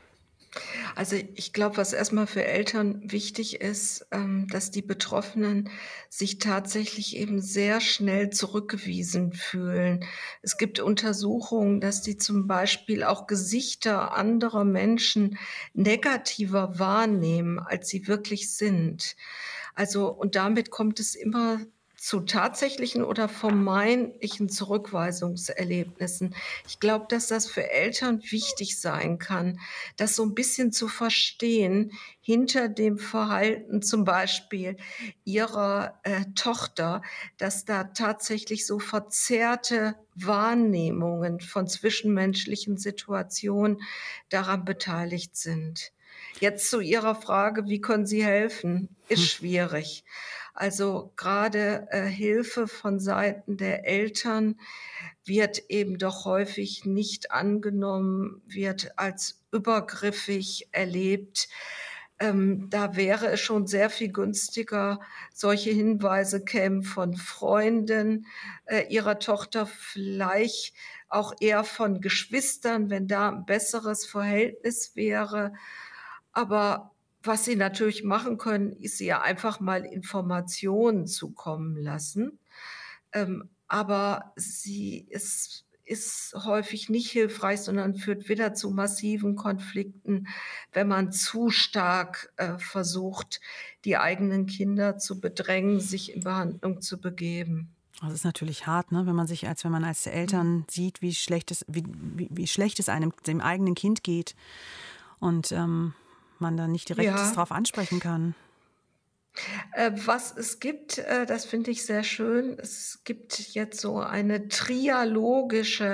Also ich glaube, was erstmal für Eltern wichtig ist, ähm, dass die Betroffenen sich tatsächlich eben sehr schnell zurückgewiesen fühlen. Es gibt Untersuchungen, dass die zum Beispiel auch Gesichter anderer Menschen negativer wahrnehmen, als sie wirklich sind. Also, und damit kommt es immer zu tatsächlichen oder vermeintlichen Zurückweisungserlebnissen. Ich glaube, dass das für Eltern wichtig sein kann, das so ein bisschen zu verstehen hinter dem Verhalten zum Beispiel ihrer äh, Tochter, dass da tatsächlich so verzerrte Wahrnehmungen von zwischenmenschlichen Situationen daran beteiligt sind. Jetzt zu Ihrer Frage, wie können Sie helfen, ist schwierig. Also gerade äh, Hilfe von Seiten der Eltern wird eben doch häufig nicht angenommen, wird als übergriffig erlebt. Ähm, da wäre es schon sehr viel günstiger, solche Hinweise kämen von Freunden äh, ihrer Tochter, vielleicht auch eher von Geschwistern, wenn da ein besseres Verhältnis wäre. Aber was Sie natürlich machen können, ist sie ja einfach mal Informationen zukommen lassen. Ähm, aber sie ist, ist häufig nicht hilfreich, sondern führt wieder zu massiven Konflikten, wenn man zu stark äh, versucht, die eigenen Kinder zu bedrängen, sich in Behandlung zu begeben.
Das ist natürlich hart, ne? Wenn man sich als wenn man als Eltern sieht, wie schlecht es, wie, wie, wie schlecht es einem dem eigenen Kind geht und ähm, man dann nicht direkt
Ja.
darauf ansprechen kann.
Äh, was es gibt, äh, das finde ich sehr schön, es gibt jetzt so eine trialogische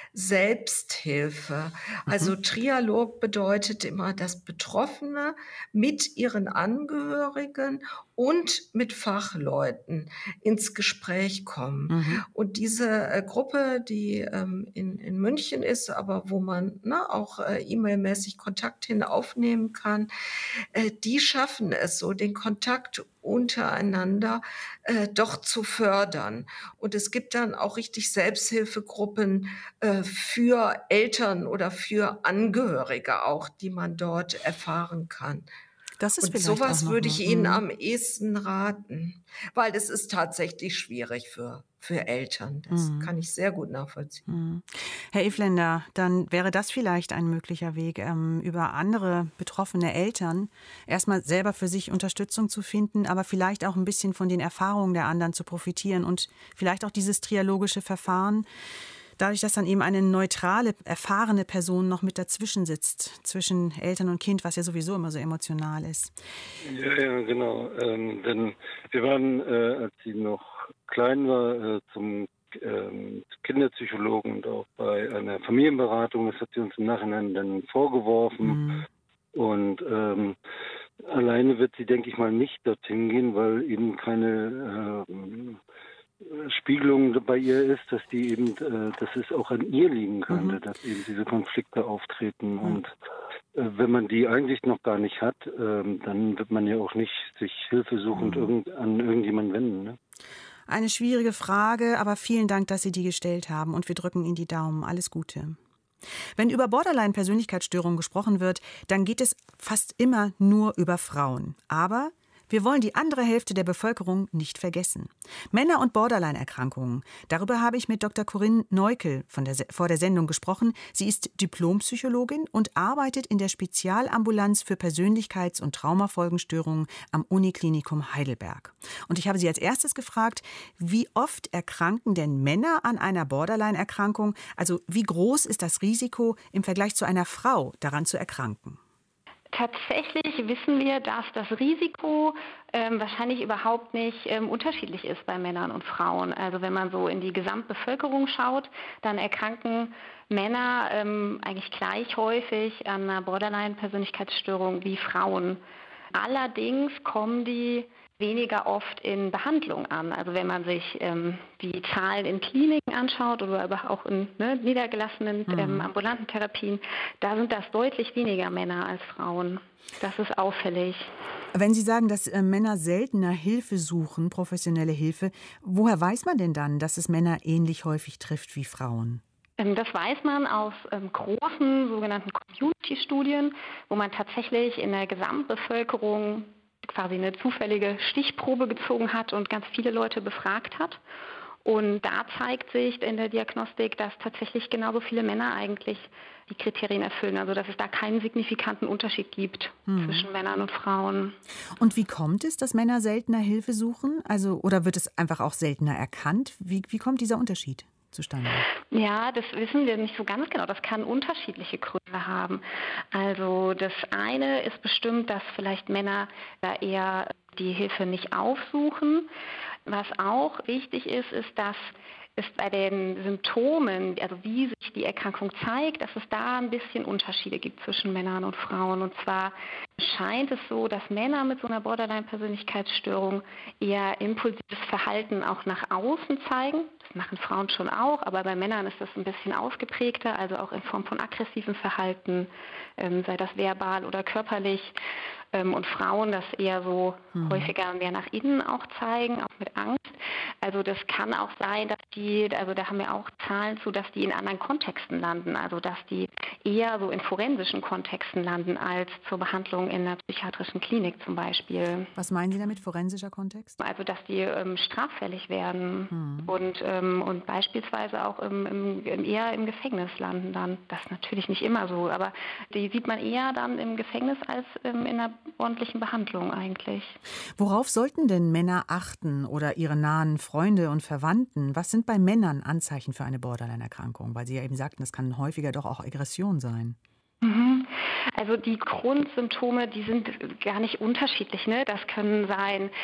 Selbsthilfe. Also
Mhm.
Trialog bedeutet immer, dass Betroffene mit ihren Angehörigen und mit Fachleuten ins Gespräch kommen.
Mhm.
Und diese äh, Gruppe, die ähm, in, in München ist, aber wo man ne, auch äh, E-Mail-mäßig Kontakt hin aufnehmen kann, äh, die schaffen es so, den Kontakt untereinander äh, doch zu fördern. Und es gibt dann auch richtig Selbsthilfegruppen äh, für Eltern oder für Angehörige auch, die man dort erfahren kann.
Das ist
Und
vielleicht auch
sowas
noch
würde
mal.
ich Ihnen
Mhm.
am ehesten raten, weil es ist tatsächlich schwierig für, für Eltern. Das
Mhm.
kann ich sehr gut nachvollziehen.
Mhm. Herr Evländer, dann wäre das vielleicht ein möglicher Weg, ähm, über andere betroffene Eltern erstmal selber für sich Unterstützung zu finden, aber vielleicht auch ein bisschen von den Erfahrungen der anderen zu profitieren und vielleicht auch dieses trialogische Verfahren, dadurch, dass dann eben eine neutrale, erfahrene Person noch mit dazwischen sitzt, zwischen Eltern und Kind, was ja sowieso immer so emotional ist.
Ja, ja, genau. Ähm, denn wir waren, äh, als sie noch klein war, äh, zum ähm, Kinderpsychologen und auch bei einer Familienberatung. Das hat sie uns im Nachhinein dann vorgeworfen.
Mhm.
Und ähm, alleine wird sie, denke ich mal, nicht dorthin gehen, weil eben keine ähm, Spiegelung bei ihr ist, dass die eben, äh, dass es auch an ihr liegen könnte,
Mhm.
dass eben diese Konflikte auftreten.
Mhm.
Und äh, wenn man die eigentlich noch gar nicht hat, ähm, dann wird man ja auch nicht sich hilfesuchend
Mhm.
irgend, an irgendjemanden wenden. Ne?
Eine schwierige Frage, aber vielen Dank, dass Sie die gestellt haben und wir drücken Ihnen die Daumen. Alles Gute. Wenn über Borderline-Persönlichkeitsstörungen gesprochen wird, dann geht es fast immer nur über Frauen. Aber wir wollen die andere Hälfte der Bevölkerung nicht vergessen. Männer und Borderline-Erkrankungen. Darüber habe ich mit Doktor Corinne Neukel von der, vor der Sendung gesprochen. Sie ist Diplompsychologin und arbeitet in der Spezialambulanz für Persönlichkeits- und Traumafolgenstörungen am Uniklinikum Heidelberg. Und ich habe sie als erstes gefragt, wie oft erkranken denn Männer an einer Borderline-Erkrankung? Also wie groß ist das Risiko im Vergleich zu einer Frau, daran zu erkranken?
Tatsächlich wissen wir, dass das Risiko ähm, wahrscheinlich überhaupt nicht ähm, unterschiedlich ist bei Männern und Frauen. Also wenn man so in die Gesamtbevölkerung schaut, dann erkranken Männer ähm, eigentlich gleich häufig an einer Borderline-Persönlichkeitsstörung wie Frauen. Allerdings kommen die weniger oft in Behandlung an. Also wenn man sich ähm, die Zahlen in Kliniken anschaut oder aber auch in ne, niedergelassenen
Mhm.
ähm, ambulanten Therapien, da sind das deutlich weniger Männer als Frauen. Das ist auffällig.
Wenn Sie sagen, dass äh, Männer seltener Hilfe suchen, professionelle Hilfe, woher weiß man denn dann, dass es Männer ähnlich häufig trifft wie Frauen?
Ähm, Das weiß man aus ähm, großen sogenannten Community-Studien, wo man tatsächlich in der Gesamtbevölkerung quasi eine zufällige Stichprobe gezogen hat und ganz viele Leute befragt hat. Und da zeigt sich in der Diagnostik, dass tatsächlich genauso viele Männer eigentlich die Kriterien erfüllen. Also dass es da keinen signifikanten Unterschied gibt
Hm.
zwischen Männern und Frauen.
Und wie kommt es, dass Männer seltener Hilfe suchen? Also, oder wird es einfach auch seltener erkannt? Wie, wie kommt dieser Unterschied zustande?
Ja, das wissen wir nicht so ganz genau. Das kann unterschiedliche Gründe haben. Also das eine ist bestimmt, dass vielleicht Männer da eher die Hilfe nicht aufsuchen. Was auch wichtig ist, ist, dass es bei den Symptomen, also wie sich die Erkrankung zeigt, dass es da ein bisschen Unterschiede gibt zwischen Männern und Frauen. Und zwar scheint es so, dass Männer mit so einer Borderline-Persönlichkeitsstörung eher impulsives Verhalten auch nach außen zeigen. Das machen Frauen schon auch, aber bei Männern ist das ein bisschen ausgeprägter, also auch in Form von aggressivem Verhalten, ähm, sei das verbal oder körperlich. Ähm, und Frauen das eher so
Mhm.
häufiger mehr nach innen auch zeigen, auch mit Angst. Also das kann auch sein, dass die, also da haben wir auch Zahlen zu, dass die in anderen Kontexten landen, also dass die eher so in forensischen Kontexten landen als zur Behandlung in einer psychiatrischen Klinik zum Beispiel.
Was meinen Sie damit, forensischer Kontext?
Also dass die ähm, straffällig werden
Mhm.
und, ähm, und beispielsweise auch im, im, im, eher im Gefängnis landen dann. Das ist natürlich nicht immer so, aber die sieht man eher dann im Gefängnis als ähm, in einer ordentlichen Behandlung eigentlich.
Worauf sollten denn Männer achten oder ihre nahen Freunde und Verwandten? Was sind bei Männern Anzeichen für eine Borderline-Erkrankung? Weil Sie ja eben sagten, das kann häufiger doch auch Aggression sein.
Mhm. Also die Grundsymptome, die sind gar nicht unterschiedlich. Ne? Das können sein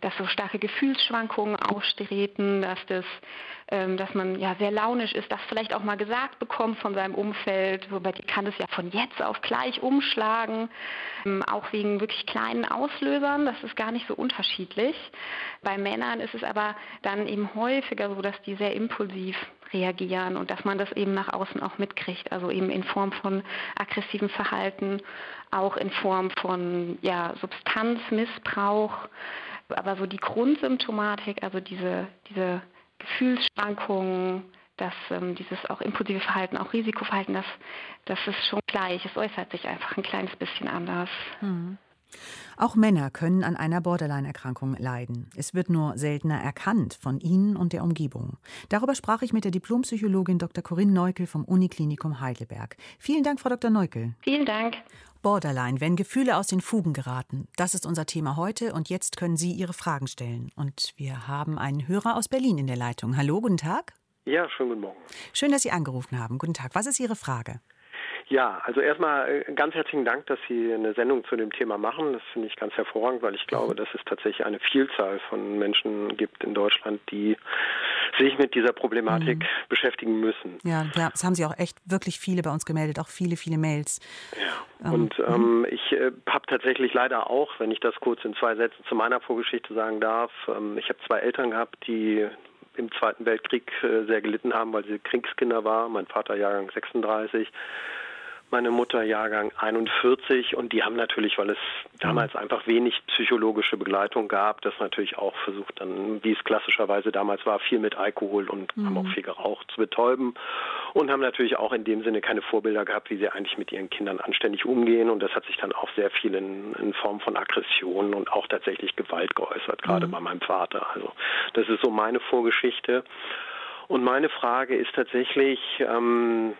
dass so starke Gefühlsschwankungen auftreten, dass das, ähm, dass man ja sehr launisch ist, das vielleicht auch mal gesagt bekommt von seinem Umfeld, wobei die kann es ja von jetzt auf gleich umschlagen, ähm, auch wegen wirklich kleinen Auslösern, das ist gar nicht so unterschiedlich. Bei Männern ist es aber dann eben häufiger so, dass die sehr impulsiv reagieren und dass man das eben nach außen auch mitkriegt, also eben in Form von aggressivem Verhalten, auch in Form von ja, Substanzmissbrauch, aber so die Grundsymptomatik, also diese, diese Gefühlsschwankungen, dass ähm, dieses auch impulsive Verhalten, auch Risikoverhalten, das, das ist schon gleich, es äußert sich einfach ein kleines bisschen anders.
Mhm. Auch Männer können an einer Borderline-Erkrankung leiden. Es wird nur seltener erkannt von ihnen und der Umgebung. Darüber sprach ich mit der Diplompsychologin Doktor Corinne Neukel vom Uniklinikum Heidelberg. Vielen Dank, Frau Doktor Neukel.
Vielen Dank.
Borderline, wenn Gefühle aus den Fugen geraten. Das ist unser Thema heute und jetzt können Sie Ihre Fragen stellen. Und wir haben einen Hörer aus Berlin in der Leitung. Hallo, guten Tag.
Ja, schönen guten Morgen.
Schön, dass Sie angerufen haben. Guten Tag. Was ist Ihre Frage?
Ja, also erstmal ganz herzlichen Dank, dass Sie eine Sendung zu dem Thema machen. Das finde ich ganz hervorragend, weil ich glaube, dass es tatsächlich eine Vielzahl von Menschen gibt in Deutschland, die sich mit dieser Problematik mhm. beschäftigen müssen.
Ja, das haben Sie auch echt wirklich viele bei uns gemeldet, auch viele, viele Mails.
Ja, ähm, und ähm, ich äh, habe tatsächlich leider auch, wenn ich das kurz in zwei Sätzen zu meiner Vorgeschichte sagen darf, ähm, ich habe zwei Eltern gehabt, die im Zweiten Weltkrieg äh, sehr gelitten haben, weil sie Kriegskinder war. Mein Vater Jahrgang sechsunddreißig, meine Mutter Jahrgang einundvierzig und die haben natürlich, weil es damals einfach wenig psychologische Begleitung gab, das natürlich auch versucht dann, wie es klassischerweise damals war, viel mit Alkohol und mhm. haben auch viel geraucht, zu betäuben und haben natürlich auch in dem Sinne keine Vorbilder gehabt, wie sie eigentlich mit ihren Kindern anständig umgehen und das hat sich dann auch sehr viel in, in Form von Aggressionen und auch tatsächlich Gewalt geäußert, gerade mhm. bei meinem Vater. Also das ist so meine Vorgeschichte und meine Frage ist tatsächlich, ähm,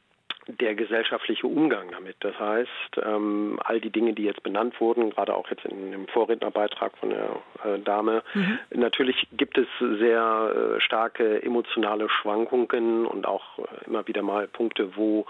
der gesellschaftliche Umgang damit. Das heißt, ähm, all die Dinge, die jetzt benannt wurden, gerade auch jetzt in dem Vorrednerbeitrag von der äh, Dame, mhm. natürlich gibt es sehr äh, starke emotionale Schwankungen und auch äh, immer wieder mal Punkte, wo,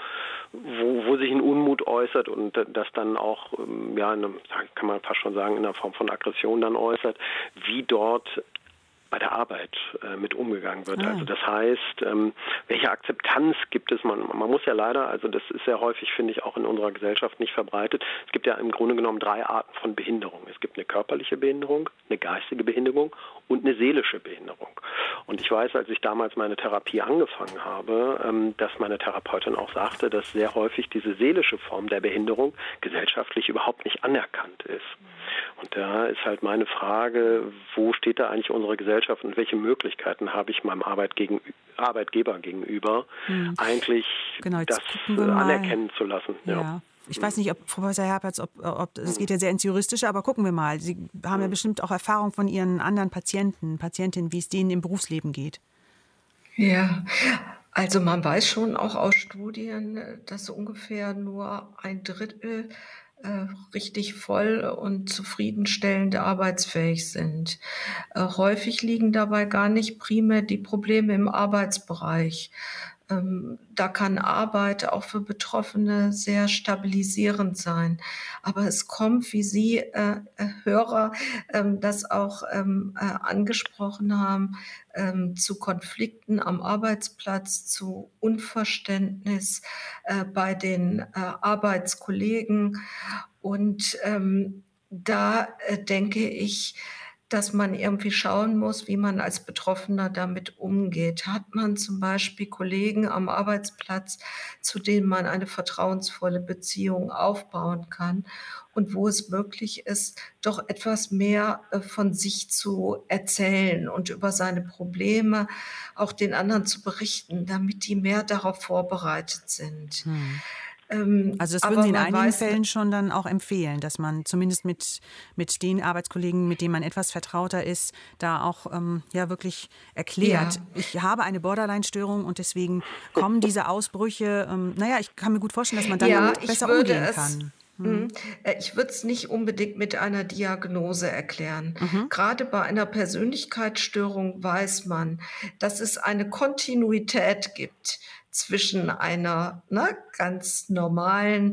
wo, wo sich ein Unmut äußert und das dann auch, ähm, ja, eine, kann man fast schon sagen, in der Form von Aggression dann äußert, wie dort bei der Arbeit äh, mit umgegangen wird. Ah. Also das heißt, ähm, welche Akzeptanz gibt es? Man, man muss ja leider, also das ist sehr häufig, finde ich, auch in unserer Gesellschaft nicht verbreitet. Es gibt ja im Grunde genommen drei Arten von Behinderung. Es gibt eine körperliche Behinderung, eine geistige Behinderung und eine seelische Behinderung. Und ich weiß, als ich damals meine Therapie angefangen habe, ähm, dass meine Therapeutin auch sagte, dass sehr häufig diese seelische Form der Behinderung gesellschaftlich überhaupt nicht anerkannt ist. Und da ist halt meine Frage, wo steht da eigentlich unsere Gesellschaft und welche Möglichkeiten habe ich meinem Arbeit gegen, Arbeitgeber gegenüber, hm. eigentlich genau, das anerkennen zu lassen.
Ja. Ja. Ich weiß nicht, ob Professor Herpertz, ob, ob das geht ja sehr ins Juristische, aber gucken wir mal. Sie haben ja bestimmt auch Erfahrung von Ihren anderen Patienten, Patientinnen, wie es denen im Berufsleben geht.
Ja, also man weiß schon auch aus Studien, dass ungefähr nur ein Drittel äh, richtig voll und zufriedenstellend arbeitsfähig sind. Äh, häufig liegen dabei gar nicht primär die Probleme im Arbeitsbereich. Ähm, da kann Arbeit auch für Betroffene sehr stabilisierend sein. Aber es kommt, wie Sie äh, Hörer ähm, das auch ähm, äh, angesprochen haben, ähm, zu Konflikten am Arbeitsplatz, zu Unverständnis äh, bei den äh, Arbeitskollegen. Und ähm, da äh, denke ich, dass man irgendwie schauen muss, wie man als Betroffener damit umgeht. Hat man zum Beispiel Kollegen am Arbeitsplatz, zu denen man eine vertrauensvolle Beziehung aufbauen kann und wo es möglich ist, doch etwas mehr von sich zu erzählen und über seine Probleme auch den anderen zu berichten, damit die mehr darauf vorbereitet sind.
Hm. Also das würden Sie in einigen weiß, Fällen schon dann auch empfehlen, dass man zumindest mit, mit den Arbeitskollegen, mit denen man etwas vertrauter ist, da auch ähm, ja wirklich erklärt, ja. Ich habe eine Borderline-Störung und deswegen kommen diese Ausbrüche, ähm, naja, ich kann mir gut vorstellen, dass man dann ja, damit besser umgehen es, kann.
Hm. Ich würde es nicht unbedingt mit einer Diagnose erklären. Mhm. Gerade bei einer Persönlichkeitsstörung weiß man, dass es eine Kontinuität gibt zwischen einer ne, ganz normalen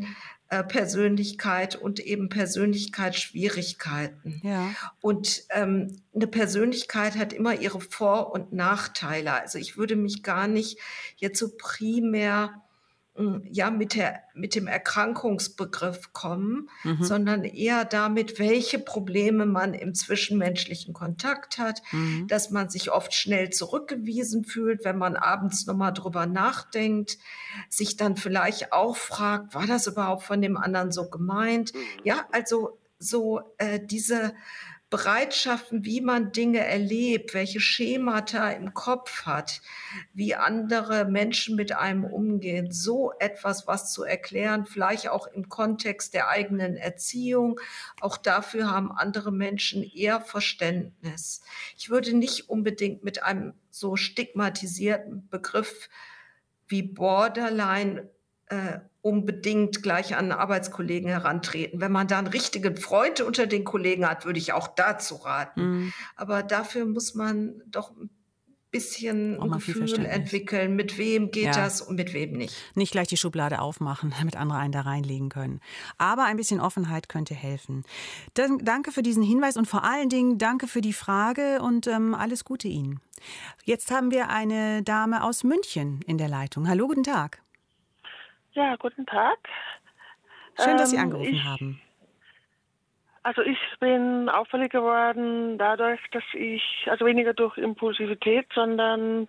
äh, Persönlichkeit und eben Persönlichkeitsschwierigkeiten.
Ja.
Und ähm, eine Persönlichkeit hat immer ihre Vor- und Nachteile. Also ich würde mich gar nicht jetzt so primär ja, mit, der, mit dem Erkrankungsbegriff kommen,
Mhm.
sondern eher damit, welche Probleme man im zwischenmenschlichen Kontakt hat,
Mhm.
dass man sich oft schnell zurückgewiesen fühlt, wenn man abends nochmal drüber nachdenkt, sich dann vielleicht auch fragt, war das überhaupt von dem anderen so gemeint? Ja, also so äh, diese Bereitschaften, wie man Dinge erlebt, welche Schemata im Kopf hat, wie andere Menschen mit einem umgehen, so etwas, was zu erklären, vielleicht auch im Kontext der eigenen Erziehung. Auch dafür haben andere Menschen eher Verständnis. Ich würde nicht unbedingt mit einem so stigmatisierten Begriff wie Borderline äh, unbedingt gleich an einen Arbeitskollegen herantreten. Wenn man da einen richtigen Freund unter den Kollegen hat, würde ich auch dazu raten.
Mhm.
Aber dafür muss man doch ein bisschen
Braucht
ein
man viel
Gefühl
Verständnis.
entwickeln, mit wem geht
Ja.
das und mit wem nicht.
Nicht gleich die Schublade aufmachen, damit andere einen da reinlegen können. Aber ein bisschen Offenheit könnte helfen. Dann, danke für diesen Hinweis und vor allen Dingen danke für die Frage und ähm, alles Gute Ihnen. Jetzt haben wir eine Dame aus München in der Leitung. Hallo, guten Tag.
Ja, guten Tag.
Schön, dass Sie
Ähm,
angerufen
ich,
haben.
Also ich bin auffällig geworden dadurch, dass ich, also weniger durch Impulsivität, sondern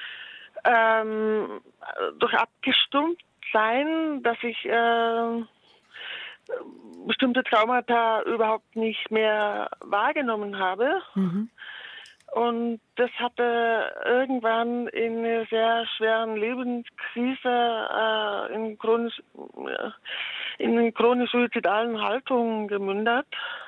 ähm, durch Abgestumpftsein, dass ich äh, bestimmte Traumata überhaupt nicht mehr wahrgenommen habe.
Mhm.
Und das hatte irgendwann in einer sehr schweren Lebenskrise, äh, in chronisch, in eine chronisch-suizidalen Haltung gemündet.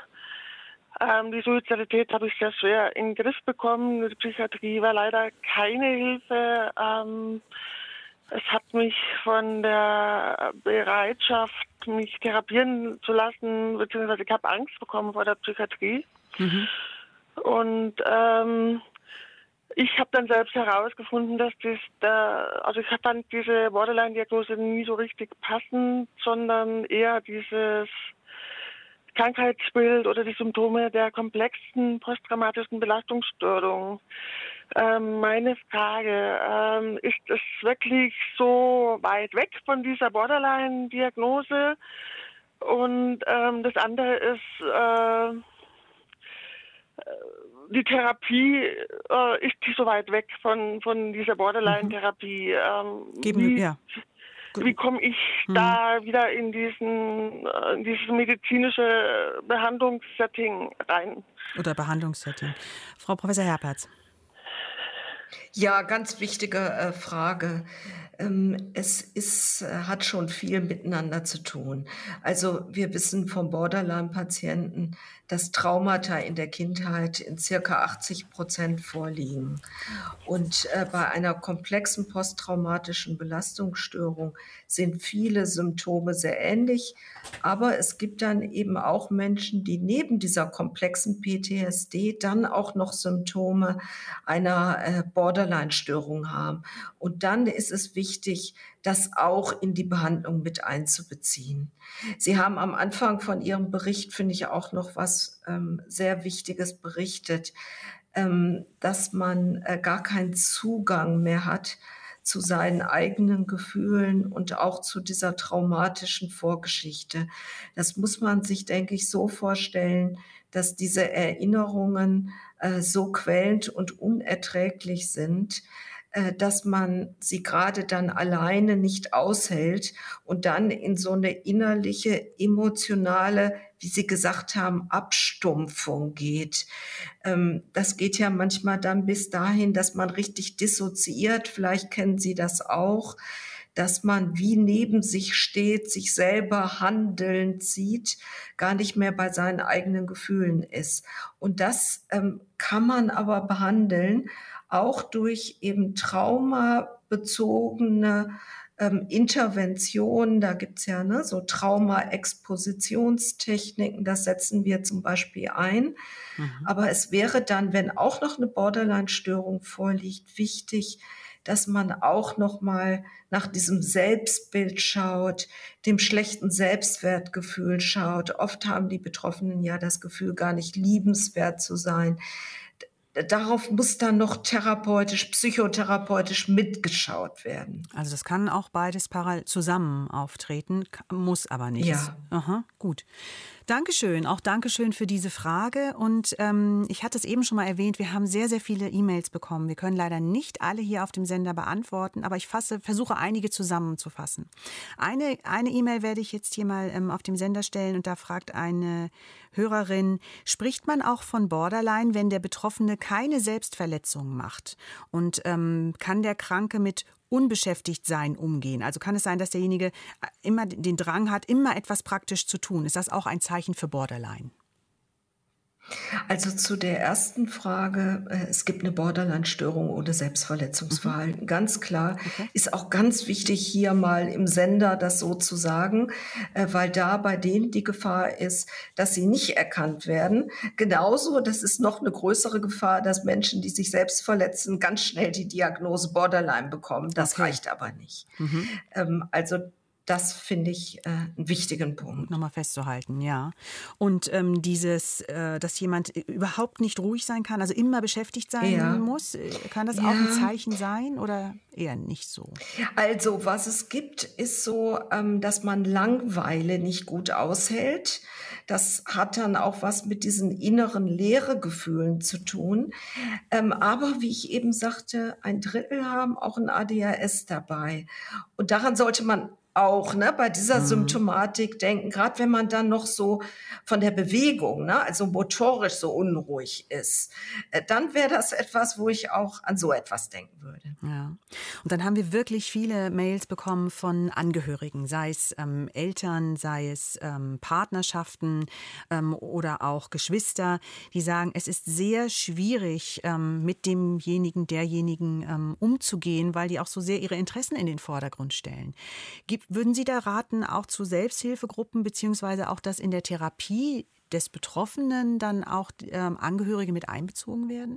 Ähm, die Suizidalität habe ich sehr schwer in den Griff bekommen. Die Psychiatrie war leider keine Hilfe. Ähm, es hat mich von der Bereitschaft, mich therapieren zu lassen, beziehungsweise ich habe Angst bekommen vor der Psychiatrie.
Mhm.
Und ähm, ich habe dann selbst herausgefunden, dass das, da, also ich fand diese Borderline-Diagnose nie so richtig passend, sondern eher dieses Krankheitsbild oder die Symptome der komplexen posttraumatischen Belastungsstörung. Ähm, meine Frage, ähm, ist es wirklich so weit weg von dieser Borderline-Diagnose? Und ähm, das andere ist, äh, die Therapie, äh, ist die so weit weg von, von dieser Borderline-Therapie? Ähm,
Geben,
wie
ja.
wie komme ich
Mhm.
da wieder in diesen äh, in dieses medizinische Behandlungssetting rein?
Oder Behandlungssetting. Frau Professor Herpertz.
Ja, ganz wichtige äh, Frage. Ähm, es ist, äh, hat schon viel miteinander zu tun. Also wir wissen von Borderline-Patienten, dass Traumata in der Kindheit in circa achtzig Prozent vorliegen. Und äh, bei einer komplexen posttraumatischen Belastungsstörung sind viele Symptome sehr ähnlich. Aber es gibt dann eben auch Menschen, die neben dieser komplexen P T S D dann auch noch Symptome einer äh, Borderline-Störung haben. Und dann ist es wichtig, das auch in die Behandlung mit einzubeziehen. Sie haben am Anfang von Ihrem Bericht, finde ich, auch noch was ähm, sehr Wichtiges berichtet, ähm, dass man äh, gar keinen Zugang mehr hat zu seinen eigenen Gefühlen und auch zu dieser traumatischen Vorgeschichte. Das muss man sich, denke ich, so vorstellen, dass diese Erinnerungen äh, so quälend und unerträglich sind, äh, dass man sie gerade dann alleine nicht aushält und dann in so eine innerliche, emotionale, wie Sie gesagt haben, Abstumpfung geht. Ähm, das geht ja manchmal dann bis dahin, dass man richtig dissoziiert. Vielleicht kennen Sie das auch, dass man wie neben sich steht, sich selber handelnd sieht, gar nicht mehr bei seinen eigenen Gefühlen ist. Und das ähm, kann man aber behandeln, auch durch eben traumabezogene ähm, Interventionen. Da gibt's ja ne, so Trauma-Expositionstechniken, das setzen wir zum Beispiel ein. Mhm. Aber es wäre dann, wenn auch noch eine Borderline-Störung vorliegt, wichtig, dass man auch noch mal nach diesem Selbstbild schaut, dem schlechten Selbstwertgefühl schaut. Oft haben die Betroffenen ja das Gefühl, gar nicht liebenswert zu sein. Darauf muss dann noch therapeutisch, psychotherapeutisch mitgeschaut werden.
Also das kann auch beides parallel zusammen auftreten, muss aber nicht.
Ja.
Aha, gut. Dankeschön, auch Dankeschön für diese Frage. Und ähm, ich hatte es eben schon mal erwähnt, wir haben sehr, sehr viele E-Mails bekommen. Wir können leider nicht alle hier auf dem Sender beantworten, aber ich fasse, versuche einige zusammenzufassen. Eine eine E-Mail werde ich jetzt hier mal ähm, auf dem Sender stellen und da fragt eine Hörerin, spricht man auch von Borderline, wenn der Betroffene keine Selbstverletzungen macht? Und ähm, kann der Kranke mit Unbeschäftigtsein umgehen? Also kann es sein, dass derjenige immer den Drang hat, immer etwas praktisch zu tun? Ist das auch ein Zeichen für Borderline?
Also zu der ersten Frage, es gibt eine Borderline-Störung ohne Selbstverletzungsverhalten. Mhm. Ganz klar, okay. Ist auch ganz wichtig, hier mal im Sender das so zu sagen, weil da bei denen die Gefahr ist, dass sie nicht erkannt werden. Genauso, das ist noch eine größere Gefahr, dass Menschen, die sich selbst verletzen, ganz schnell die Diagnose Borderline bekommen. Das okay. reicht aber nicht. Mhm. Ähm, also Das finde ich äh, einen wichtigen Punkt.
Nochmal festzuhalten, ja. Und ähm, dieses, äh, dass jemand überhaupt nicht ruhig sein kann, also immer beschäftigt sein ja. muss, kann das ja. auch ein Zeichen sein oder eher nicht so?
Also was es gibt, ist so, ähm, dass man Langeweile nicht gut aushält. Das hat dann auch was mit diesen inneren Leeregefühlen zu tun. Ähm, aber wie ich eben sagte, ein Drittel haben auch ein A D H S dabei. Und daran sollte man auch ne, bei dieser mhm. Symptomatik denken, gerade wenn man dann noch so von der Bewegung, ne, also motorisch so unruhig ist, äh, dann wäre das etwas, wo ich auch an so etwas denken würde.
Ja. Und dann haben wir wirklich viele Mails bekommen von Angehörigen, sei es ähm, Eltern, sei es ähm, Partnerschaften ähm, oder auch Geschwister, die sagen, es ist sehr schwierig, ähm, mit demjenigen, derjenigen ähm, umzugehen, weil die auch so sehr ihre Interessen in den Vordergrund stellen. Gibt Würden Sie da raten, auch zu Selbsthilfegruppen, beziehungsweise auch, dass in der Therapie des Betroffenen dann auch ähm, Angehörige mit einbezogen werden?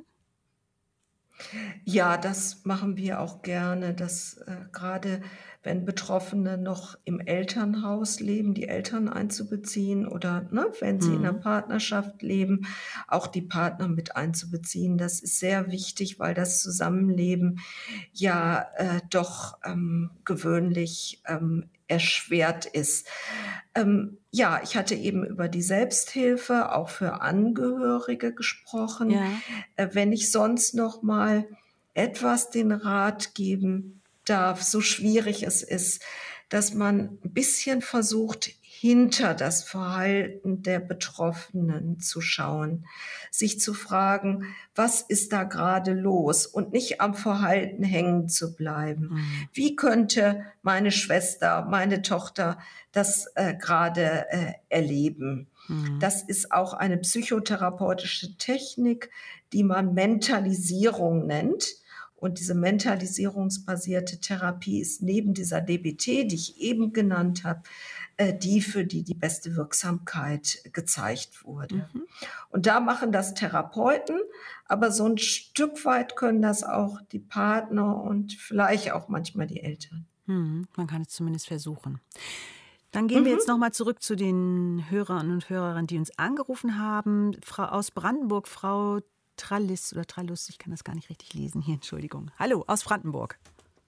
Ja, das machen wir auch gerne, dass äh, gerade wenn Betroffene noch im Elternhaus leben, die Eltern einzubeziehen oder ne, wenn sie mhm. in einer Partnerschaft leben, auch die Partner mit einzubeziehen. Das ist sehr wichtig, weil das Zusammenleben ja äh, doch ähm, gewöhnlich ähm, erschwert ist. Ähm, ja, ich hatte eben über die Selbsthilfe auch für Angehörige gesprochen. Ja. Äh, wenn ich sonst noch mal etwas den Rat geben darf, so schwierig es ist, dass man ein bisschen versucht, hinter das Verhalten der Betroffenen zu schauen, sich zu fragen, was ist da gerade los und nicht am Verhalten hängen zu bleiben. Mhm. Wie könnte meine Schwester, meine Tochter das äh, gerade äh, erleben? Mhm. Das ist auch eine psychotherapeutische Technik, die man Mentalisierung nennt. Und diese mentalisierungsbasierte Therapie ist neben dieser D B T, die ich eben genannt habe, die für die die beste Wirksamkeit gezeigt wurde. Mhm. Und da machen das Therapeuten, aber so ein Stück weit können das auch die Partner und vielleicht auch manchmal die Eltern.
Mhm. Man kann es zumindest versuchen. Dann gehen wir mhm. jetzt noch mal zurück zu den Hörern und Hörerinnen, die uns angerufen haben. Frau aus Brandenburg, Frau Trallis oder Trallus, ich kann das gar nicht richtig lesen hier, Entschuldigung. Hallo, aus Brandenburg.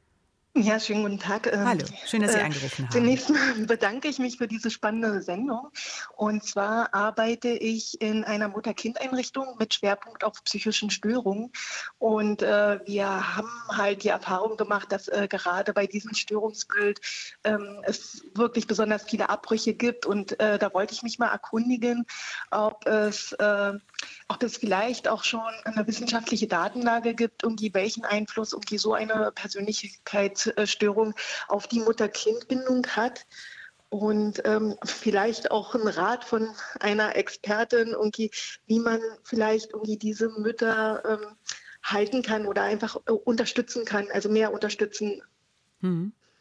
Ja, schönen guten Tag.
Hallo, schön, dass Sie angerufen haben.
Zunächst bedanke ich mich für diese spannende Sendung. Und zwar arbeite ich in einer Mutter-Kind-Einrichtung mit Schwerpunkt auf psychischen Störungen. Und äh, wir haben halt die Erfahrung gemacht, dass äh, gerade bei diesem Störungsbild ähm, es wirklich besonders viele Abbrüche gibt. Und äh, da wollte ich mich mal erkundigen, ob es, äh, ob es vielleicht auch schon eine wissenschaftliche Datenlage gibt, irgendwie welchen Einfluss irgendwie so eine Persönlichkeitsstörung auf die Mutter-Kind-Bindung hat. Und ähm, vielleicht auch ein Rat von einer Expertin, irgendwie, wie man vielleicht irgendwie diese Mütter ähm, halten kann oder einfach äh, unterstützen kann, also mehr unterstützen.
Hm.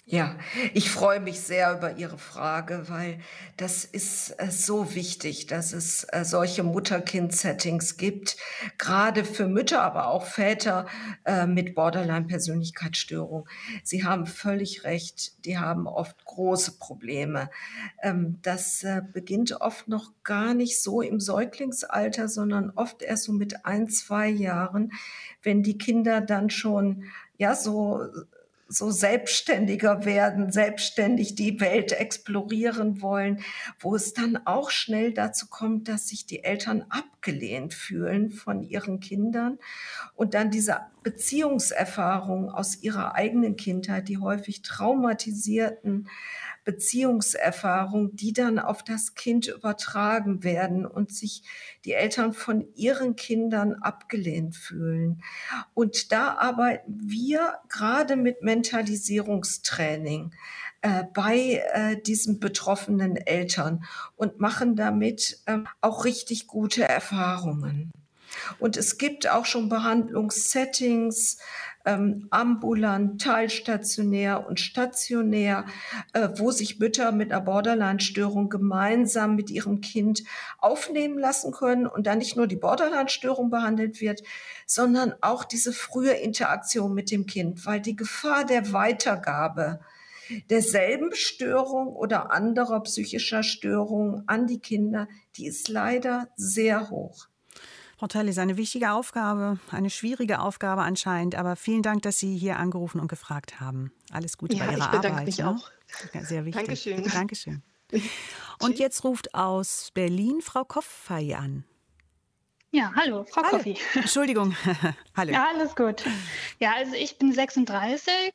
Ja, ich freue mich sehr über Ihre Frage, weil das ist äh, so wichtig, dass es äh, solche Mutter-Kind-Settings gibt, gerade für Mütter, aber auch Väter äh, mit Borderline-Persönlichkeitsstörung. Sie haben völlig recht, die haben oft große Probleme. Ähm, das äh, beginnt oft noch gar nicht so im Säuglingsalter, sondern oft erst so mit ein, zwei Jahren, wenn die Kinder dann schon ja so so selbstständiger werden, selbstständig die Welt explorieren wollen, wo es dann auch schnell dazu kommt, dass sich die Eltern abgelehnt fühlen von ihren Kindern und dann diese Beziehungserfahrung aus ihrer eigenen Kindheit, die häufig traumatisierten Beziehungserfahrung, die dann auf das Kind übertragen werden und sich die Eltern von ihren Kindern abgelehnt fühlen. Und da arbeiten wir gerade mit Mentalisierungstraining äh, bei äh, diesen betroffenen Eltern und machen damit äh, auch richtig gute Erfahrungen. Und es gibt auch schon Behandlungssettings, ähm, ambulant, teilstationär und stationär, äh, wo sich Mütter mit einer Borderline-Störung gemeinsam mit ihrem Kind aufnehmen lassen können und dann nicht nur die Borderline-Störung behandelt wird, sondern auch diese frühe Interaktion mit dem Kind, weil die Gefahr der Weitergabe derselben Störung oder anderer psychischer Störungen an die Kinder, die ist leider sehr hoch.
Frau Töllis, eine wichtige Aufgabe, eine schwierige Aufgabe anscheinend, aber vielen Dank, dass Sie hier angerufen und gefragt haben. Alles Gute
ja,
bei Ihrer
ich bedanke
Arbeit.
Mich
ne?
auch.
Ja, sehr wichtig.
Dankeschön.
Dankeschön. Und jetzt ruft aus Berlin Frau Koffey an.
Ja, hallo, Frau
hallo.
Koffey.
Entschuldigung. Hallo.
Ja, alles gut. Ja, also ich bin sechsunddreißig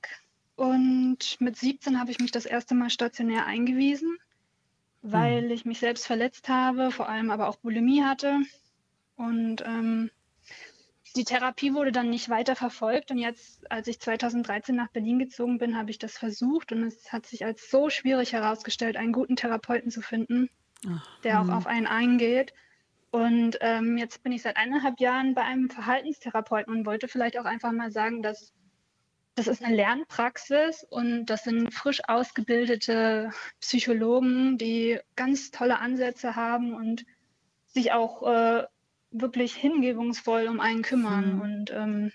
und mit siebzehn habe ich mich das erste Mal stationär eingewiesen, weil hm. ich mich selbst verletzt habe, vor allem aber auch Bulimie hatte. Und ähm, die Therapie wurde dann nicht weiter verfolgt. Und jetzt, als ich zweitausenddreizehn nach Berlin gezogen bin, habe ich das versucht. Und es hat sich als so schwierig herausgestellt, einen guten Therapeuten zu finden, Ach, der auch auf einen eingeht. Und ähm, jetzt bin ich seit eineinhalb Jahren bei einem Verhaltenstherapeuten und wollte vielleicht auch einfach mal sagen, dass das ist eine Lernpraxis und das sind frisch ausgebildete Psychologen, die ganz tolle Ansätze haben und sich auch äh, wirklich hingebungsvoll um einen kümmern. Mhm. Und ähm,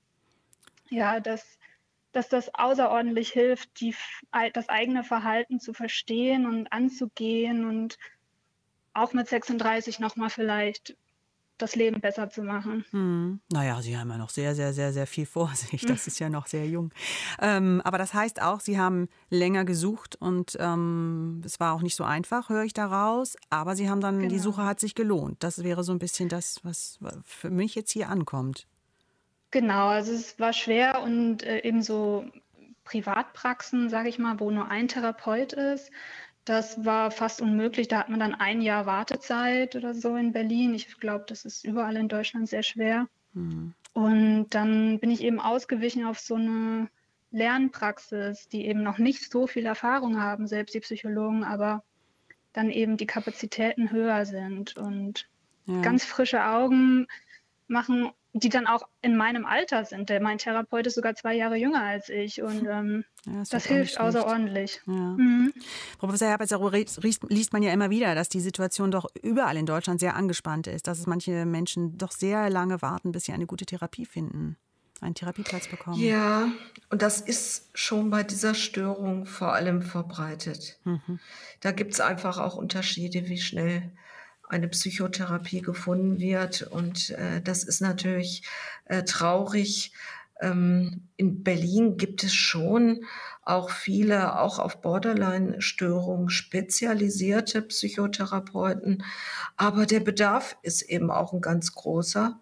ja, dass, dass das außerordentlich hilft, die, das eigene Verhalten zu verstehen und anzugehen und auch mit sechsunddreißig nochmal vielleicht das Leben besser zu machen.
Hm. Naja, Sie haben ja noch sehr, sehr, sehr, sehr viel vor sich. Das ist ja noch sehr jung. Ähm, aber das heißt auch, Sie haben länger gesucht und ähm, es war auch nicht so einfach, höre ich daraus. Aber Sie haben dann, genau. Die Suche hat sich gelohnt. Das wäre so ein bisschen das, was für mich jetzt hier ankommt.
Genau, also es war schwer und äh, eben so Privatpraxen, sage ich mal, wo nur ein Therapeut ist. Das war fast unmöglich. Da hat man dann ein Jahr Wartezeit oder so in Berlin. Ich glaube, das ist überall in Deutschland sehr schwer. Mhm. Und dann bin ich eben ausgewichen auf so eine Lernpraxis, die eben noch nicht so viel Erfahrung haben, selbst die Psychologen, aber dann eben die Kapazitäten höher sind und ja. ganz frische Augen machen, die dann auch in meinem Alter sind. Der, mein Therapeut ist sogar zwei Jahre jünger als ich und ähm, ja, das, das hilft außerordentlich.
Ja.
Mhm.
Professor Herbert-Sarro, liest man ja immer wieder, dass die Situation doch überall in Deutschland sehr angespannt ist, dass es manche Menschen doch sehr lange warten, bis sie eine gute Therapie finden, einen Therapieplatz bekommen.
Ja, und das ist schon bei dieser Störung vor allem verbreitet. Mhm. Da gibt es einfach auch Unterschiede, wie schnell eine Psychotherapie gefunden wird. Und äh, das ist natürlich äh, traurig. Ähm, in Berlin gibt es schon auch viele, auch auf Borderline-Störungen spezialisierte Psychotherapeuten. Aber der Bedarf ist eben auch ein ganz großer.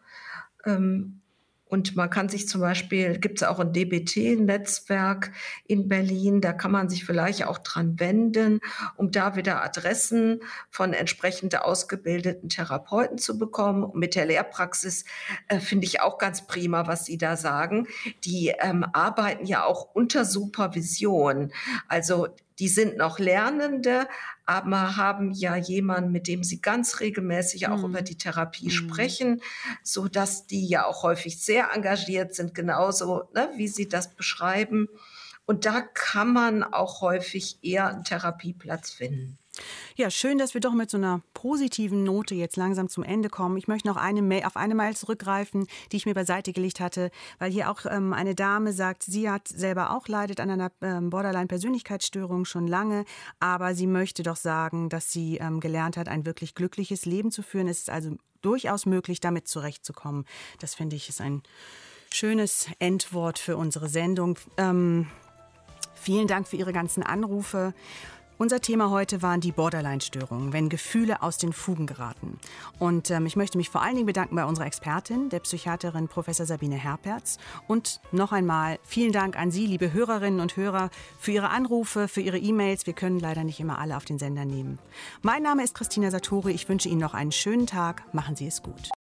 Ähm, Und man kann sich zum Beispiel, gibt es auch ein D B T-Netzwerk in Berlin, da kann man sich vielleicht auch dran wenden, um da wieder Adressen von entsprechend ausgebildeten Therapeuten zu bekommen. Und mit der Lehrpraxis äh, finde ich auch ganz prima, was Sie da sagen. Die ähm, arbeiten ja auch unter Supervision. Also die sind noch Lernende, aber haben ja jemanden, mit dem sie ganz regelmäßig auch mhm. über die Therapie mhm. sprechen, so dass die ja auch häufig sehr engagiert sind, genauso, ne, wie Sie das beschreiben. Und da kann man auch häufig eher einen Therapieplatz finden.
Ja, schön, dass wir doch mit so einer positiven Note jetzt langsam zum Ende kommen. Ich möchte noch eine Mail, auf eine Mail zurückgreifen, die ich mir beiseite gelegt hatte, weil hier auch ähm, eine Dame sagt, sie hat selber auch leidet an einer ähm, Borderline-Persönlichkeitsstörung schon lange, aber sie möchte doch sagen, dass sie ähm, gelernt hat, ein wirklich glückliches Leben zu führen. Es ist also durchaus möglich, damit zurechtzukommen. Das finde ich ist ein schönes Endwort für unsere Sendung. Ähm, vielen Dank für Ihre ganzen Anrufe. Unser Thema heute waren die Borderline-Störungen, wenn Gefühle aus den Fugen geraten. Und ähm, ich möchte mich vor allen Dingen bedanken bei unserer Expertin, der Psychiaterin Professor Sabine Herpertz. Und noch einmal vielen Dank an Sie, liebe Hörerinnen und Hörer, für Ihre Anrufe, für Ihre E-Mails. Wir können leider nicht immer alle auf den Sender nehmen. Mein Name ist Christina Satori. Ich wünsche Ihnen noch einen schönen Tag. Machen Sie es gut.